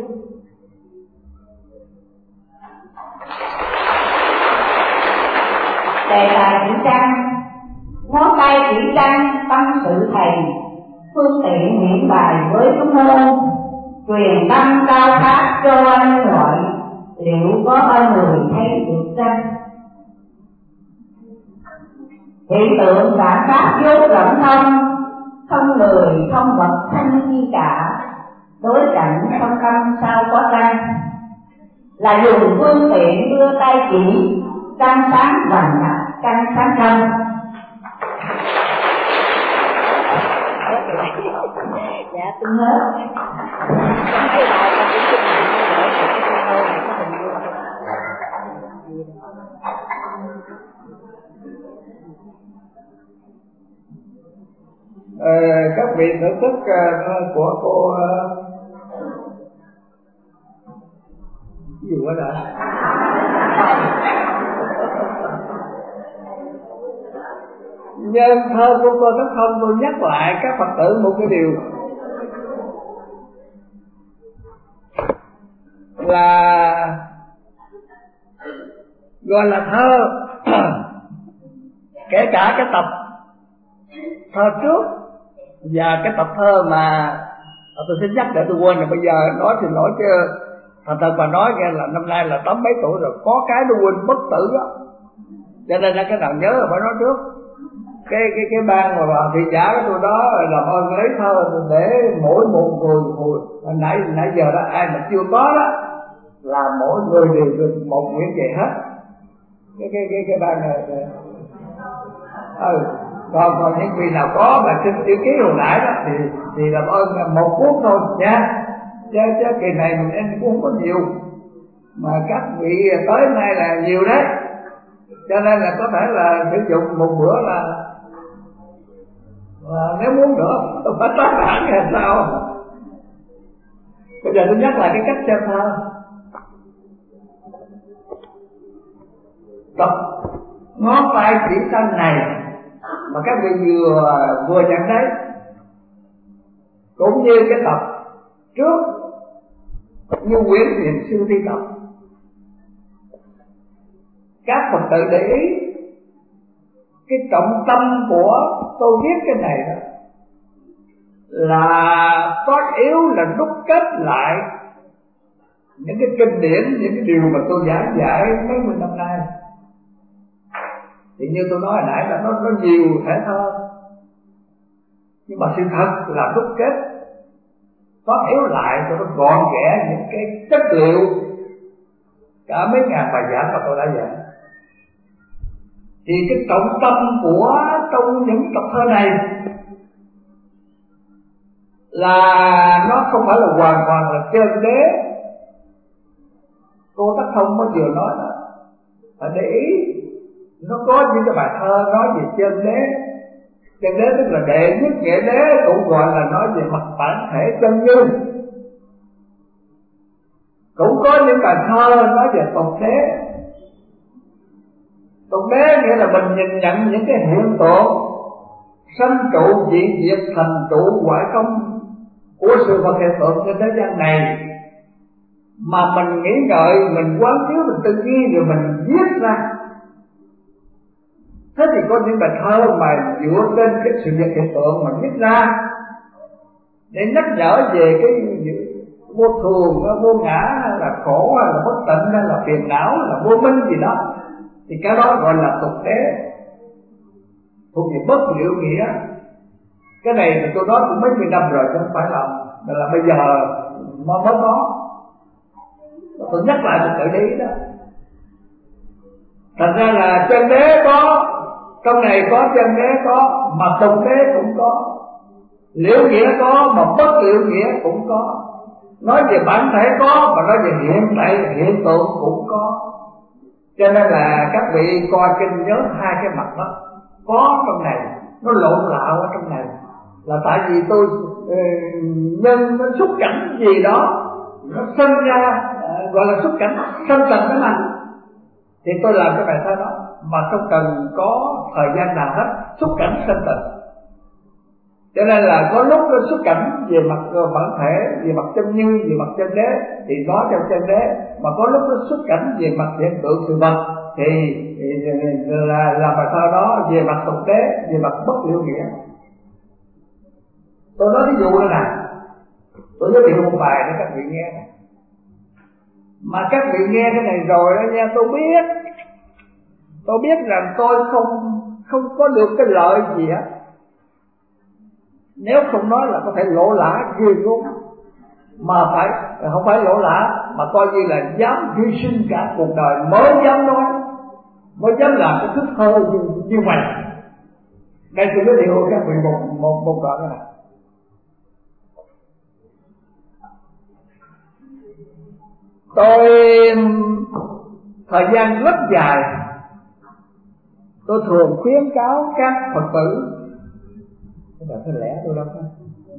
Đề tài chỉ trăng, ngón tay chỉ trăng tâm sự thầy, phương tiện hiển bài với chúng môn, truyền tâm cao tháp cho anh loại, liệu có bao người thấy được chăng? Hiện tượng đã pháp vốn rộng không người không vật thanh chi cả, đối cảnh trong tâm sao có trăng, là dùng phương tiện đưa tay chỉ, trăng sáng vàng ngập trăng sáng trong. Dạ tôi hết. Cái bài con cũng chúc mừng để cái thơ này có hình dung. Các vị thưởng thức của cô gì quá rồi. Nhân thơ của cô Tất Không, tôi nhắc lại các Phật tử một cái điều là gọi là thơ kể cả cái tập thơ trước và cái tập thơ mà tôi xin nhắc để tôi quên rồi, bây giờ nói thì nói chứ thật mà nói nghe là năm nay là 80 mấy tuổi rồi, có cái tôi quên bất tử đó, cho nên là cái nào nhớ là phải nói trước. Cái ban mà bà thị giả của tôi đó làm ơn lấy thơ để mỗi một người nãy giờ đó ai mà chưa có đó là mỗi người đều được một quyển về hết. Cái ban này còn những vị nào có mà xin chữ ký hồi nãy đó thì làm ơn một cuốn thôi nha, chứ kỳ này mình em cũng không có nhiều mà các vị tới nay là nhiều đấy, cho nên là có thể là sử dụng một bữa là nếu muốn nữa tôi phải tác bản hay sao. Bây giờ tôi nhắc lại cái cách xem thơ. Tập ngón tay chỉ tân này mà các vị vừa nhận thấy, cũng như cái tập trước như quyển Thiền Sư Thi Tập, các Phật tử để ý cái trọng tâm của tôi viết cái này đó là có yếu là đúc kết lại những cái kinh điển, những cái điều mà tôi giảng dạy mấy mươi năm nay. Thì như tôi nói hồi nãy là nó nhiều thể thơ, nhưng mà sự thật là đúc kết có yếu lại cho nó gọn ghẽ những cái chất liệu cả mấy ngàn bài giảng mà tôi đã giảng. Thì cái trọng tâm của trong những tập thơ này là nó không phải là hoàn toàn là chân đế. Cô Tất Không mới vừa nói đó, phải để ý. Nó có những cái bài thơ nói về chân đế. Chân đế tức là đệ nhất nghĩa đế, cũng gọi là nói về mặt bản thể chân như. Cũng có những bài thơ nói về tục đế. Tục đế nghĩa là mình nhìn nhận những cái hiện tượng sanh trụ dị diệt, thành trụ hoại không của sự vật hiện tượng trên thế gian này, mà mình nghĩ ngợi, mình quán chiếu, mình tư duy rồi mình viết ra. Thế thì có những bài thơ mà dựa trên cái sự việc hiện tượng mà viết ra để nhắc nhở về cái vô thường, vô ngã, hay là khổ, hay là bất tịnh, hay là phiền não, hay là vô minh gì đó, thì cái đó gọi là tục đế, thuộc về bất liệu nghĩa. Cái này thì tôi nói cũng mấy mươi năm rồi, chứ không phải là bây giờ mới có. Tôi nhắc lại một tự lý đó. Thành ra là chân đế có, trong này có chân đế có, mà tục đế cũng có, liễu nghĩa có, mà bất liễu nghĩa cũng có. Nói về bản thể có, mà nói về hiện tượng cũng có. Cho nên là các vị coi kinh nhớ hai cái mặt đó có trong này, nó lộn lạo ở trong này, là tại vì tôi nhân nó xúc cảnh gì đó, nó sinh ra gọi là xúc cảnh sanh tật đó mà, thì tôi làm cái bài thơ đó, mà không cần có thời gian nào hết, xúc cảnh sanh tật. Cho nên là có lúc nó xuất cảnh về mặt bản thể, về mặt chân như, về mặt chân đế thì nói trong chân đế, mà có lúc nó xuất cảnh về mặt hiện tượng sự vật thì là bài thơ đó về mặt tục đế, về mặt bất liễu nghĩa. Tôi nói ví dụ đây nè, tôi giới thiệu một bài để các vị nghe. Mà các vị nghe cái này rồi đó nha, tôi biết rằng tôi không có được cái lợi gì hết. Nếu không nói là có thể lỗ lã ghê gớm, mà không phải lỗ lã, mà coi như là dám hy sinh cả cuộc đời mới dám nói, mới dám làm cái thức thơ như vậy. Đây tôi giới thiệu các vị một đoạn này. Tôi thời gian rất dài, tôi thường khuyến cáo các Phật tử, cái bài thơ lẽ tôi đâu có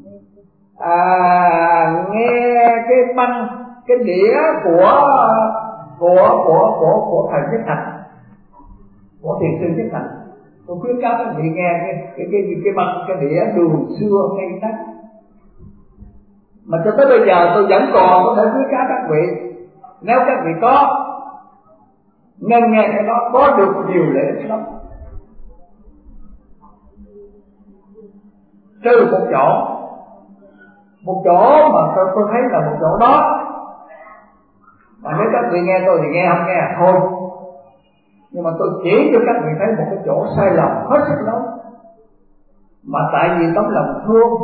nghe cái băng, cái đĩa của thầy Nhất Thành, của thiền sư Nhất Thành. Tôi khuyến cáo các vị nghe cái băng, cái đĩa đường xưa ngay tắt, mà cho tới bây giờ tôi vẫn còn có thể khuyến cáo các vị, nếu các vị có nên nghe cái đó, có được nhiều lợi ích lắm. Trừ một chỗ mà tôi thấy là một chỗ đó, mà nếu các vị nghe tôi thì nghe, không nghe thôi. Nhưng mà tôi chỉ cho các vị thấy một cái chỗ sai lầm hết sức lớn, mà tại vì tấm lòng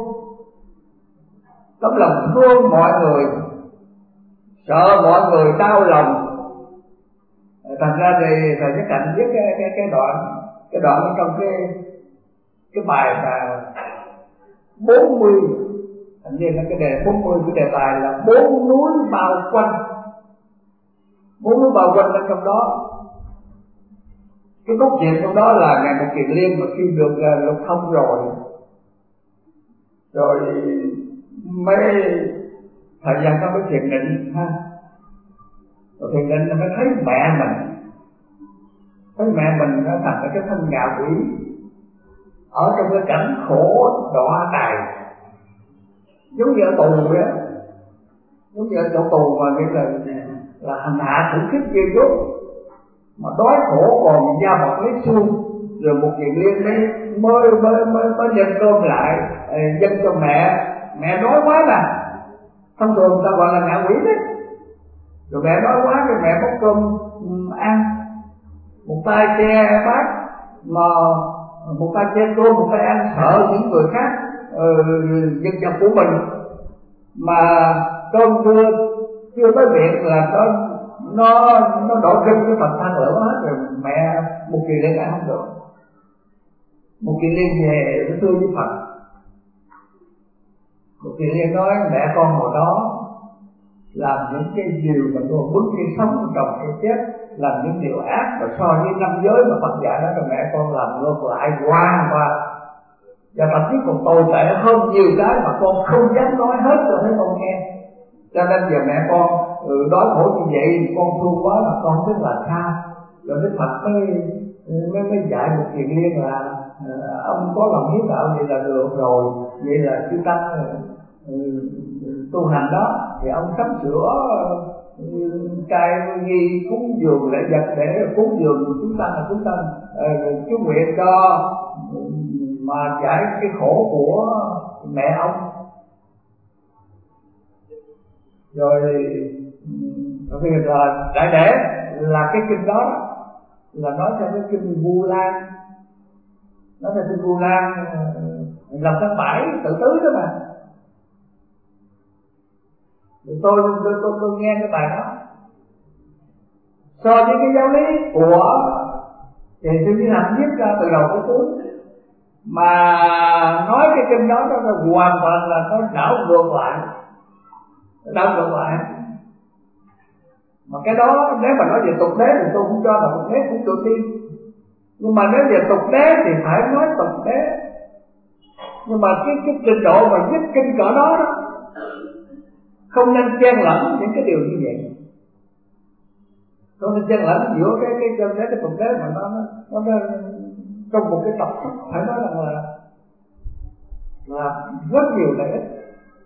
thương mọi người, sợ mọi người đau lòng, thành ra thì thầy Nhất Hạnh viết cái đoạn trong cái bài mà 40, hình như là cái đề 40, cái đề tài là 4 núi bao quanh. 4 núi bao quanh ở trong đó, cái cốt truyện trong đó là Ngài Một Kiền Liên mà khi được lục thông rồi mới thời gian đó mới thiền định ha, rồi thiền định mới thấy mẹ mình nó thành cái thân ngạ quỷ ở trong cái cảnh khổ đọa tài, giống như ở tù vậy, giống như ở chỗ tù mà nghĩa là hành hạ khủng khiếp ghê gớm, mà đói khổ còn da bọc lấy xương. Rồi Một Kiền Liên mới đem cơm lại dâng cho mẹ đói quá mà, thông thường ta gọi là ngạ quỷ đấy. Rồi mẹ đói quá rồi mẹ bóc cơm ăn, một tay che bát, mà một tay che cơm, một tay ăn, sợ những người khác dân dọc của mình, mà cơm chưa tới miệng là nó đổ rung cái phần than lửa hết rồi. Mẹ Một Kiền Liên ăn không được. Một Kiền Liên về nó thưa với Phật. Một Kiền Liên nói mẹ con hồi đó làm những cái điều mà tôi bước khi sống trồng cái chết, làm những điều ác, và so với năm giới mà Phật dạy đó là mẹ con làm ngược lại hoàn toàn, và thậm chí còn tồi tệ hơn nhiều cái mà con không dám nói hết cho mấy con nghe. Cho nên giờ mẹ con đói khổ như vậy, con thương quá mà con không biết là sao. Rồi Đức Phật mới dạy một chuyện liên là ông có lòng hiếu đạo vậy là được rồi, vậy là chư tăng tu hành đó thì ông sắm sửa cai nghi cúng dường lễ vật để cúng dường chúng tăng chú nguyện cho mà giải cái khổ của mẹ ông. Rồi vì là đại để là cái kinh đó là nói theo cái kinh Vu Lan, nói theo kinh Vu Lan làm tháng 7 tự tứ đó mà. Tôi nghe cái bài đó so với cái giáo lý của thì sư Chí Hạnh viết ra từ đầu tới cuối, mà nói cái kinh đó nó hoàn toàn là nó đảo ngược lại. Mà cái đó nếu mà nói về tục đế thì tôi cũng cho là tục đế cũng tự tin, nhưng mà nếu về tục đế thì phải nói tục đế. Nhưng mà cái trình độ mà viết kinh cỡ đó đó không nên chen lẫn những cái điều như vậy, không nên chen lẫn giữa cái chân đế cái tục đế, mà nó trong một cái tập thức phải nói rằng là rất nhiều lợi ích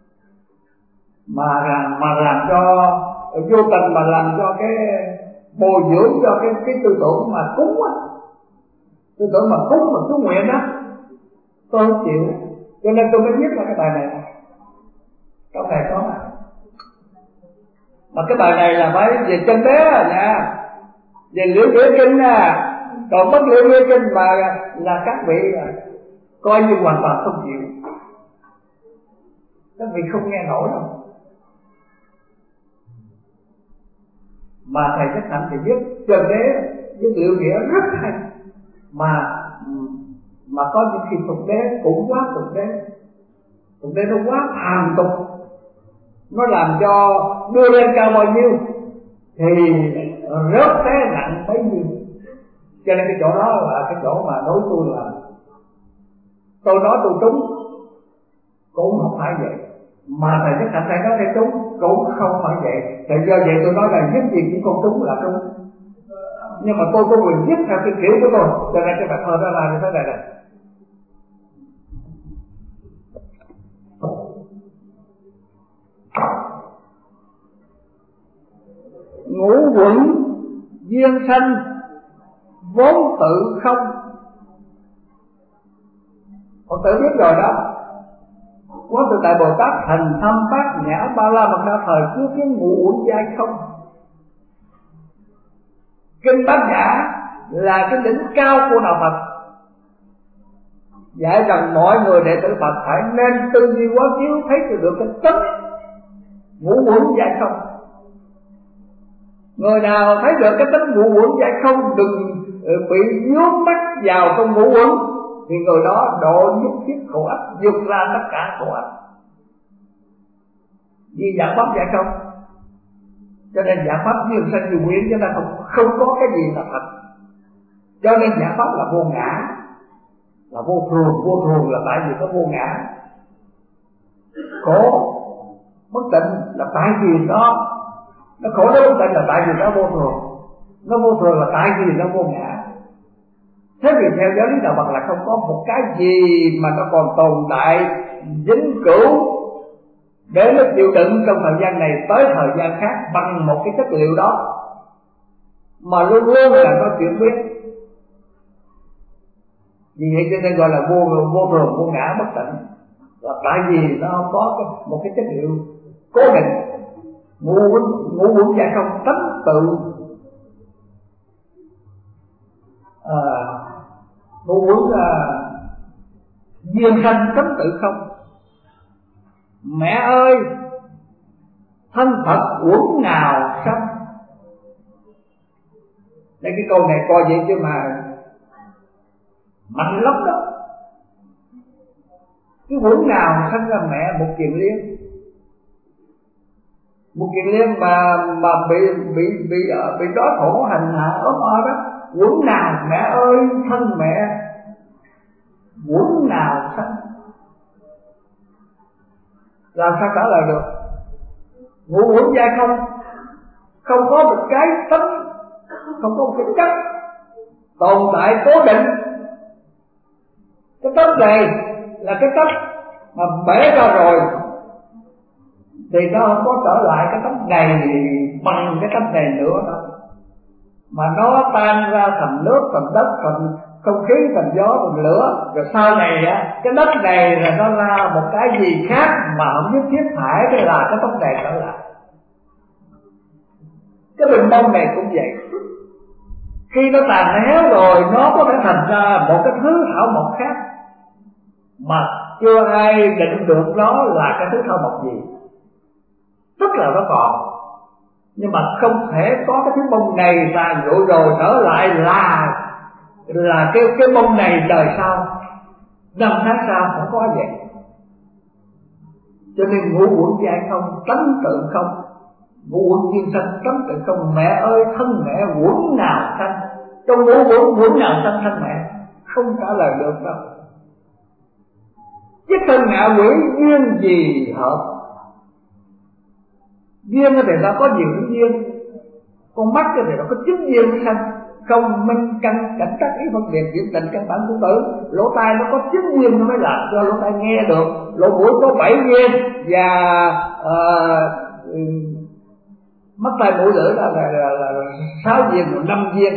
mà làm cho vô tình mà làm cho cái bồi dưỡng cho cái tư tưởng mà cúng á, tư tưởng mà cúng mà chú nguyện á, tôi không chịu, cho nên tôi mới viết ra cái bài này. Trong này có mà cái bài này là phải về chân đế à nha, về liễu nghĩa kinh à, còn bất liễu nghĩa kinh mà là các vị coi như hoàn toàn không chịu, các vị không nghe nổi đâu. Mà thầy Thích Hạnh thì viết chân đế với liễu nghĩa rất hay, mà có những khi tục đế cũng quá tục đế nó quá phàm tục, nó làm cho đưa lên cao bao nhiêu thì rớt té nặng bấy nhiêu. Cho nên cái chỗ đó là cái chỗ mà đối tôi là tôi nói tôi trúng cũng không phải vậy, mà thầy Thích Hạnh thầy nói thầy trúng cũng không phải vậy. Tại do vậy tôi nói là viết gì cũng không trúng là trúng, nhưng mà tôi có quyền viết theo cái kiểu của tôi, cho nên cái bài thơ đó là như thế này này. Ngũ quẩn duyên sanh vốn tự không. Phật tử biết rồi đó. Quán Tự Tại Bồ Tát thành thâm bát nhã ba la mật đa thời cứ cái ngũ uẩn giai không. Kinh Bát Nhã là cái đỉnh cao của đạo Phật, dạy rằng mọi người đệ tử Phật phải nên tư duy quán chiếu thấy được cái tất ngũ uẩn giai không. Người nào thấy được cái tính ngũ uẩn giai không, đừng bị nhốt mắt vào trong ngũ uẩn, thì người đó độ nhất thiết khổ ách, vượt ra tất cả khổ ách. Vì dạng pháp giai không, cho nên dạng pháp duyên sanh duyên nguyện, cho nên không có cái gì là thật. Cho nên dạng pháp là vô ngã, là vô thường là tại vì nó vô ngã. Khổ bất tịnh là tại vì nó khổ, nó bất tịnh là tại vì nó vô thường, nó vô thường là tại vì nó vô ngã. Thế vì theo giáo lý đạo Phật là không có một cái gì mà nó còn tồn tại vĩnh cửu để nó chịu đựng trong thời gian này tới thời gian khác bằng một cái chất liệu đó, mà luôn luôn là nó chuyển biến. Vì vậy cho nên gọi là vô thường, vô ngã, bất tịnh, là tại vì nó có một cái chất liệu cố định. Ngũ uẩn giai không tánh tự, ngũ uẩn duyên sanh tánh tự không. Mẹ ơi, thân Phật uẩn nào sanh. Đây cái câu này coi vậy chứ mà mạnh lắm đó. Cái uẩn nào sanh ra mẹ một kiền liên. một Kiền Liên mà bị đói khổ hành hạ ốm o đó, quẩn nào mẹ ơi thân mẹ, quẩn nào sanh, làm sao trả lời được? Ngũ quẩn dai không có một cái tánh, không có một cái chất tồn tại cố định. Cái tánh này là cái tánh mà bể ra rồi thì nó không có trở lại cái tánh này bằng cái tánh này nữa đâu, mà nó tan ra thành nước, thành đất, thành không khí, thành gió, thành lửa. Rồi sau này á, cái đất này là nó ra một cái gì khác mà không nhất thiết phải cái là cái tánh này trở lại. Cái bình mông này cũng vậy, khi nó tàn héo rồi nó có thể thành ra một cái thứ thảo mộc khác mà chưa ai định được nó là cái thứ thảo mộc gì. Tức là nó còn, nhưng mà không thể có cái thứ bông này tàn rụi rồi trở lại là cái bông này đời sau, năm tháng sau không có vậy. Cho nên ngũ uẩn dai không, tánh tự không, ngũ uẩn duyên sanh, tánh tự không. Mẹ ơi thân mẹ uẩn nào sanh, trong ngũ uẩn nào sanh thân mẹ, không trả lời được đâu. Chứ thân ngạ quỷ duyên gì hợp? Duyên thì nó có nhiều cái duyên. Con mắt thì nó có 9 duyên mới sanh: không, minh, căn, cảnh, tác, ý, phân biệt, diệu tình, căn bản, cũng tử. Lỗ tai nó có 9 duyên nó mới làm cho lỗ tai nghe được. Lỗ mũi có 7 duyên và mắt, tai, mũi, lưỡi là 6 duyên, 5 duyên.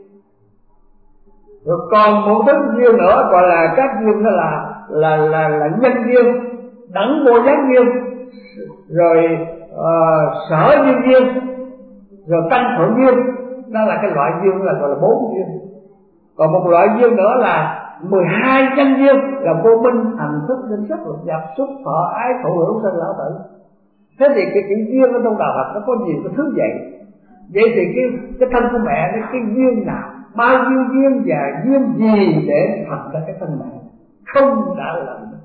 Rồi còn một thứ duyên nữa gọi là các duyên, đó là nhân duyên, đẳng vô giác duyên, rồi sở duyên duyên, rồi tăng thượng duyên. Đó là cái loại duyên là gọi là 4 duyên. Còn một loại duyên nữa là 12 nhân duyên, là vô minh, hành thức, linh sắc, lục nhập, xúc, thọ, ái, thụ, hưởng, sinh, lão, tử. Thế thì cái duyên ở trong đạo Phật nó có nhiều cái thứ vậy. Vậy thì cái thân của mẹ nó cái duyên nào, bao nhiêu duyên và duyên gì để thành ra cái thân mẹ, không trả lời được.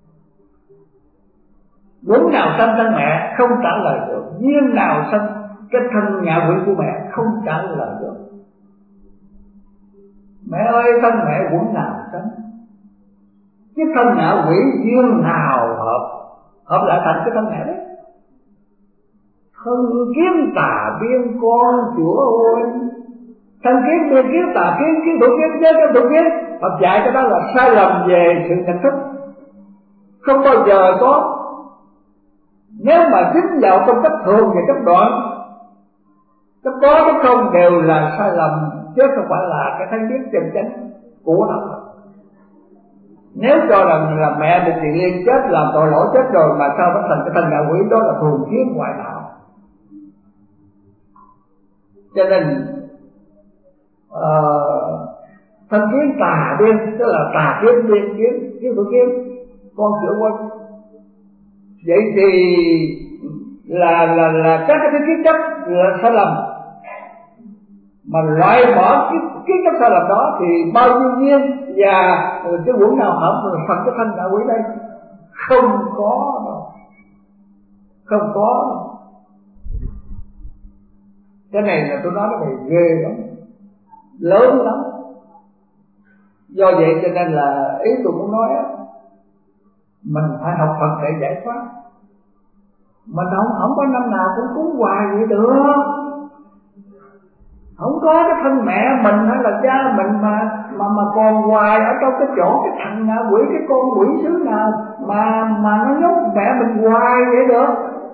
Muốn nào sanh thân mẹ không trả lời được, duyên nào sanh cái thân ngạ quỷ của mẹ không trả lời được. Mẹ ơi thân mẹ quẩn nào sanh, cái thân ngạ quỷ duyên nào hợp lại thành cái thân mẹ đấy. Thân kiếm tà biên con chúa ơi, thân kiếm biên kiếm tà kiếm, kiếm thủ kiếm chết cái thủ kiếm. Phật dạy cái đó là sai lầm về sự nhận thức, không bao giờ có. Nếu mà dính vào trong cách thường và cách đoạn, cách có cách không đều là sai lầm, chứ không phải là cái thấy biết chân chánh của đạo Phật. Nếu cho rằng là mẹ một Kiền Liên chết, làm tội lỗi chết rồi mà sao nó thành cái thân ngạ quỷ, đó là thường kiến ngoại đạo. Cho nên thân kiến tà biên, tức là tà kiến biên kiếm thủ kiếm, con chữa quân. Vậy thì là các cái thứ kiến chấp là sai lầm, mà loại bỏ cái kiến chấp sai lầm đó thì bao nhiêu duyên và cái quẩn nào hợp rồi thành cái thân ngạ quỷ đây? Không có đâu, không có. Cái này là tôi nói cái này ghê lắm, lớn lắm. Do vậy cho nên là ý tôi muốn nói á, mình phải học Phật để giải thoát. Mình không có năm nào cũng cúng hoài vậy được. Không có cái thân mẹ mình hay là cha mình mà còn hoài ở trong cái chỗ cái thằng ngạ quỷ, cái con quỷ sứ nào mà nó nhốt mẹ mình hoài vậy được.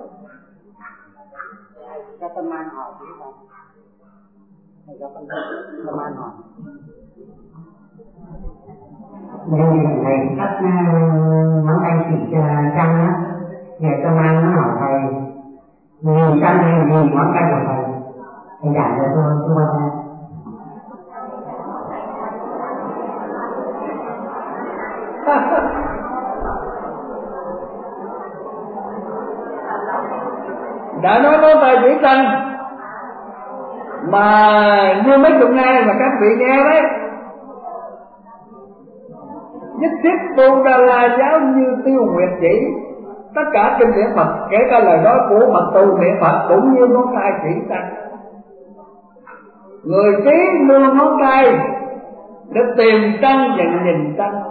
Cho tâm an hỏi chứ không? Thầy cho tâm an hỏi. Đây thầy cắt ngón tay chỉ răng á, thì tâm an nó hỏi thầy nhìn răng hay nhìn ngón tay của thầy, thầy giải cho tôi ra. Đã nói ngón tay chỉ răng mà như mấy chục ngày mà các vị nghe đấy, nhất thiết Bồ Đà La giáo như tiêu nguyệt chỉ, Tất cả kinh điển Phật, kể cả lời nói của Phật tu niệm Phật cũng như ngón tay chỉ tăng. Người trí nương ngón tay để tìm tăng và nhìn tăng.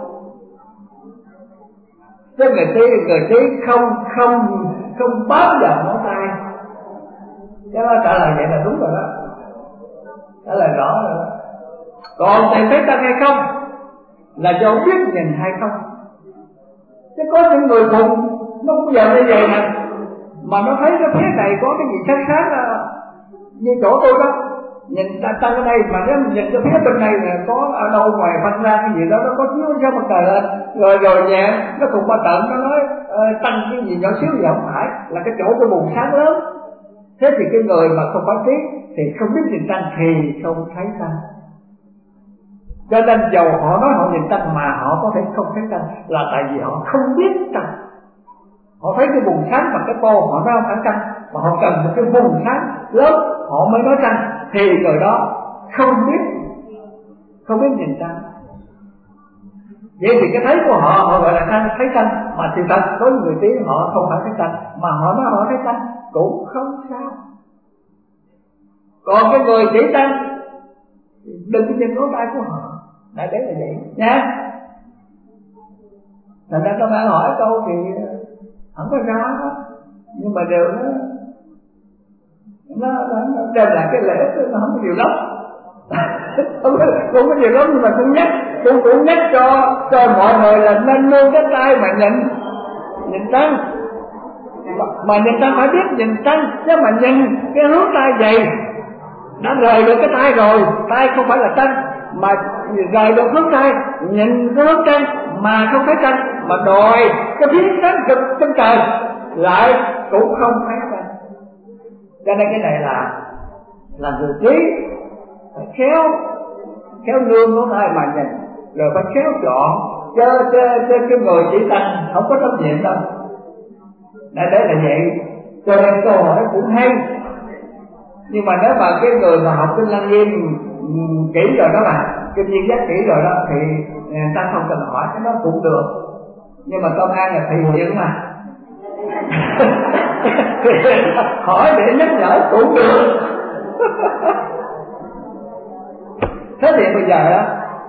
Chứ người trí không bám vào ngón tay. Cái đó trả lời vậy là đúng rồi đó, trả lời rõ rồi đó. Còn tìm thấy tăng hay không là do biết nhìn hay không. Chứ có những người cùng nó cũng giờ như vậy nè, mà nó thấy cái phía này có cái gì sáng sáng là như chỗ tôi đó, nhìn tăng ở đây mà nếu mình nhìn cái phía bên này là có ở đâu ngoài phân ra cái gì đó, nó có chiếu sao mặt trời lên rồi nhẹ nó cùng ba tận nó nói tăng cái gì nhỏ xíu vậy, không phải là cái chỗ cái vùng sáng lớn. Thế thì cái người mà không có trí thì không biết nhìn tăng thì không thấy tăng. Cho nên dầu họ nói họ nhìn tăng mà họ có thể không thấy tăng là tại vì họ không biết tăng. Họ thấy cái vùng sáng bằng cái cô, họ nói không phải tăng, mà họ cần một cái vùng sáng lớn họ mới nói tăng, thì người đó không biết nhìn tăng. Vậy thì cái thấy của họ gọi là tăng, thấy tăng, mà thì thật có người tí họ không phải thấy tăng, mà họ nói họ thấy tăng cũng không sao. Còn cái người chỉ tăng đừng nhìn ngón tay của họ, đấy là vậy nha. Thành ra các bạn hỏi câu thì không có rõ đó, nhưng mà đều nó đều là cái lễ, nó không có nhiều lắm. không có nhiều lắm, nhưng mà cũng nhắc cho mọi người là nên nương cái tay mà nhìn tăng. Mà nhìn tăng phải biết nhìn tăng, chứ mà nhìn cái hướng tay dày đã rời được cái tay rồi, tay không phải là tăng, mà rời được hướng tay, nhìn cái hướng tăng mà không thấy tăng, mà đòi cái phía sáng cực trên trời lại cũng không thấy tăng. Cho nên cái này là người trí phải khéo nương ngón tay mà nhìn, rồi phải khéo chọn, chứ cái người chỉ tăng không có trách nhiệm đâu. Đấy là vậy. Cho nên câu hỏi cũng hay, nhưng mà nếu mà cái người mà học kinh Lăng Nghiêm kỹ rồi đó, là kinh Viên Giác kỹ rồi đó, thì ta không cần hỏi, cái đó cũng được. Nhưng mà công an là thị hiện mà hỏi để nhắc nhở cũng được. Thế thì bây giờ đó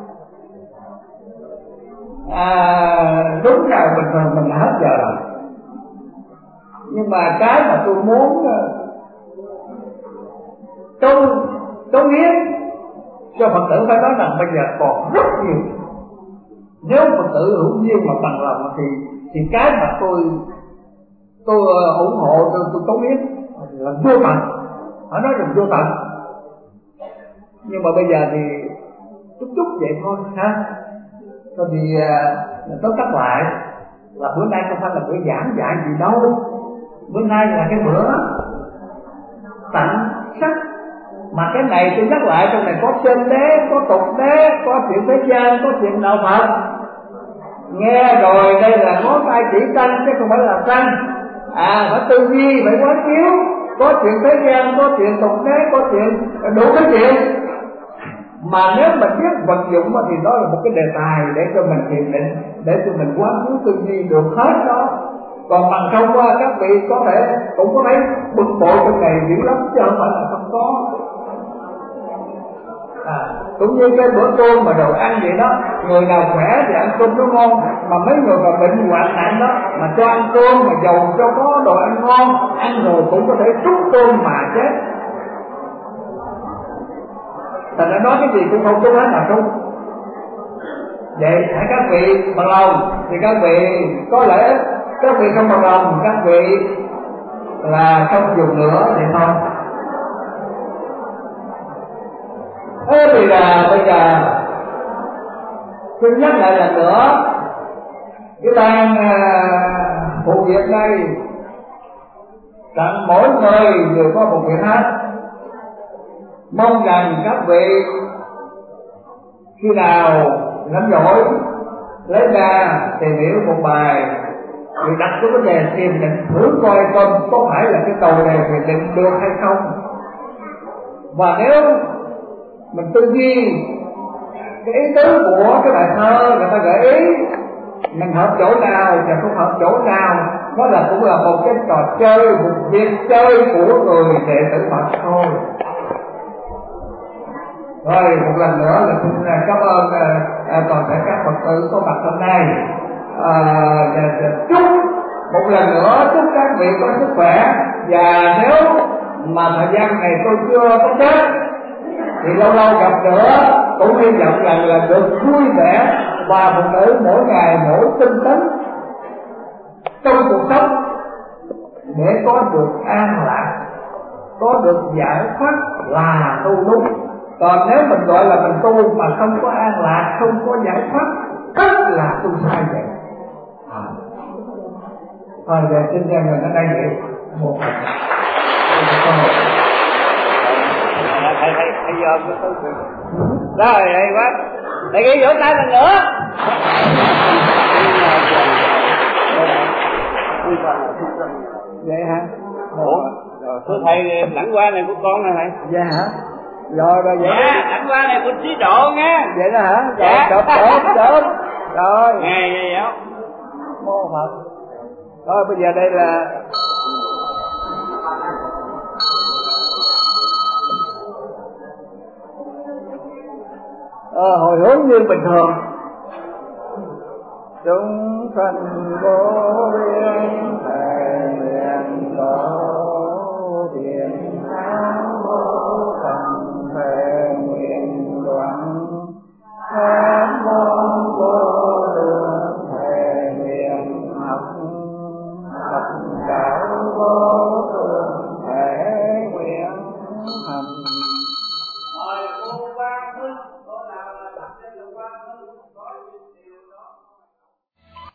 đúng là bình thường mình đã hết giờ rồi, nhưng mà cái mà tôi muốn cống hiến cho Phật tử phải nói rằng bây giờ còn rất nhiều. Nếu Phật tử hữu duyên mà bằng lòng thì cái mà tôi ủng hộ, tôi cống hiến là vô tận. Họ nói rằng vô tận, nhưng mà bây giờ thì chút vậy thôi ha. Thôi thì tóm tắt lại là bữa nay không phải là bữa giảng dạy gì đâu, bữa nay là cái bữa tận sắc. Mà cái này tôi nhắc lại, trong này có chân đế, có tục đế, có chuyện thế gian, có chuyện đạo Phật. Nghe rồi đây là ngón tay chỉ tăng chứ không phải là tăng. Phải tư duy, phải quán chiếu. Có chuyện thế gian, có chuyện tục đế, có chuyện đủ cái chuyện. Mà nếu mình biết vận dụng thì đó là một cái đề tài để cho mình thiền định, để cho mình quán chiếu tư duy được hết đó. Còn bằng không qua các vị có thể cũng có thấy bực bội trong này dữ lắm, chứ không phải là không có. Cũng như cái bữa cơm mà đồ ăn vậy đó, người nào khỏe thì ăn cơm nó ngon, mà mấy người mà bệnh hoạn nặng đó mà cho ăn cơm mà dầu cho có đồ ăn ngon, ăn rồi cũng có thể trút cơm mà chết. Thành ra nói cái gì cũng không trút hết mà trút. Vậy hãy các vị bằng lòng thì các vị có lẽ, các vị không bằng lòng các vị là không dùng nữa vậy thôi. Thế thì là bây giờ tôi nhắc lại lần nữa, cái ban phụ việc này tặng mỗi người có một việc hết. Mong rằng các vị khi nào rảnh rỗi lấy ra tìm hiểu một bài thì đặt cái vấn đề thiền định, thử coi có phải là cái cầu này thiền định được hay không. Và nếu mình tư duy cái ý tứ của cái bài thơ người ta gợi ý mình hợp chỗ nào và không hợp chỗ nào, nó là cũng là một cái trò chơi, một việc chơi của người đệ tử Phật thôi. Rồi một lần nữa là xin cảm ơn toàn thể các Phật tử có mặt hôm nay. Chúc một lần nữa chúc các vị có sức khỏe, và nếu mà thời gian này tôi chưa có chết thì lâu lâu gặp nữa, cũng hy vọng rằng là được vui vẻ và Phật tử mỗi ngày mỗi tinh tấn trong cuộc sống để có được an lạc, có được giải thoát là tu đúng. Còn nếu mình gọi là mình tu mà không có an lạc, không có giải thoát, rất là tu sai vậy. Thôi giờ xin ra người ở đây vậy một thầy giờ rồi hay quá, thầy ghi vỗ tay lần nữa. Vậy hả? Ủa? Thưa thầy, lãng hoa này của con nè thầy. Dạ hả? Rồi vậy. Dạ, lãng hoa này của Trí Độ nha. Vậy đó hả? Dạ. Đớp. Rồi. Ngày vậy. Mô Phật. Rồi bây giờ đây là hồi hướng như bình thường. Chúng sanh vô biên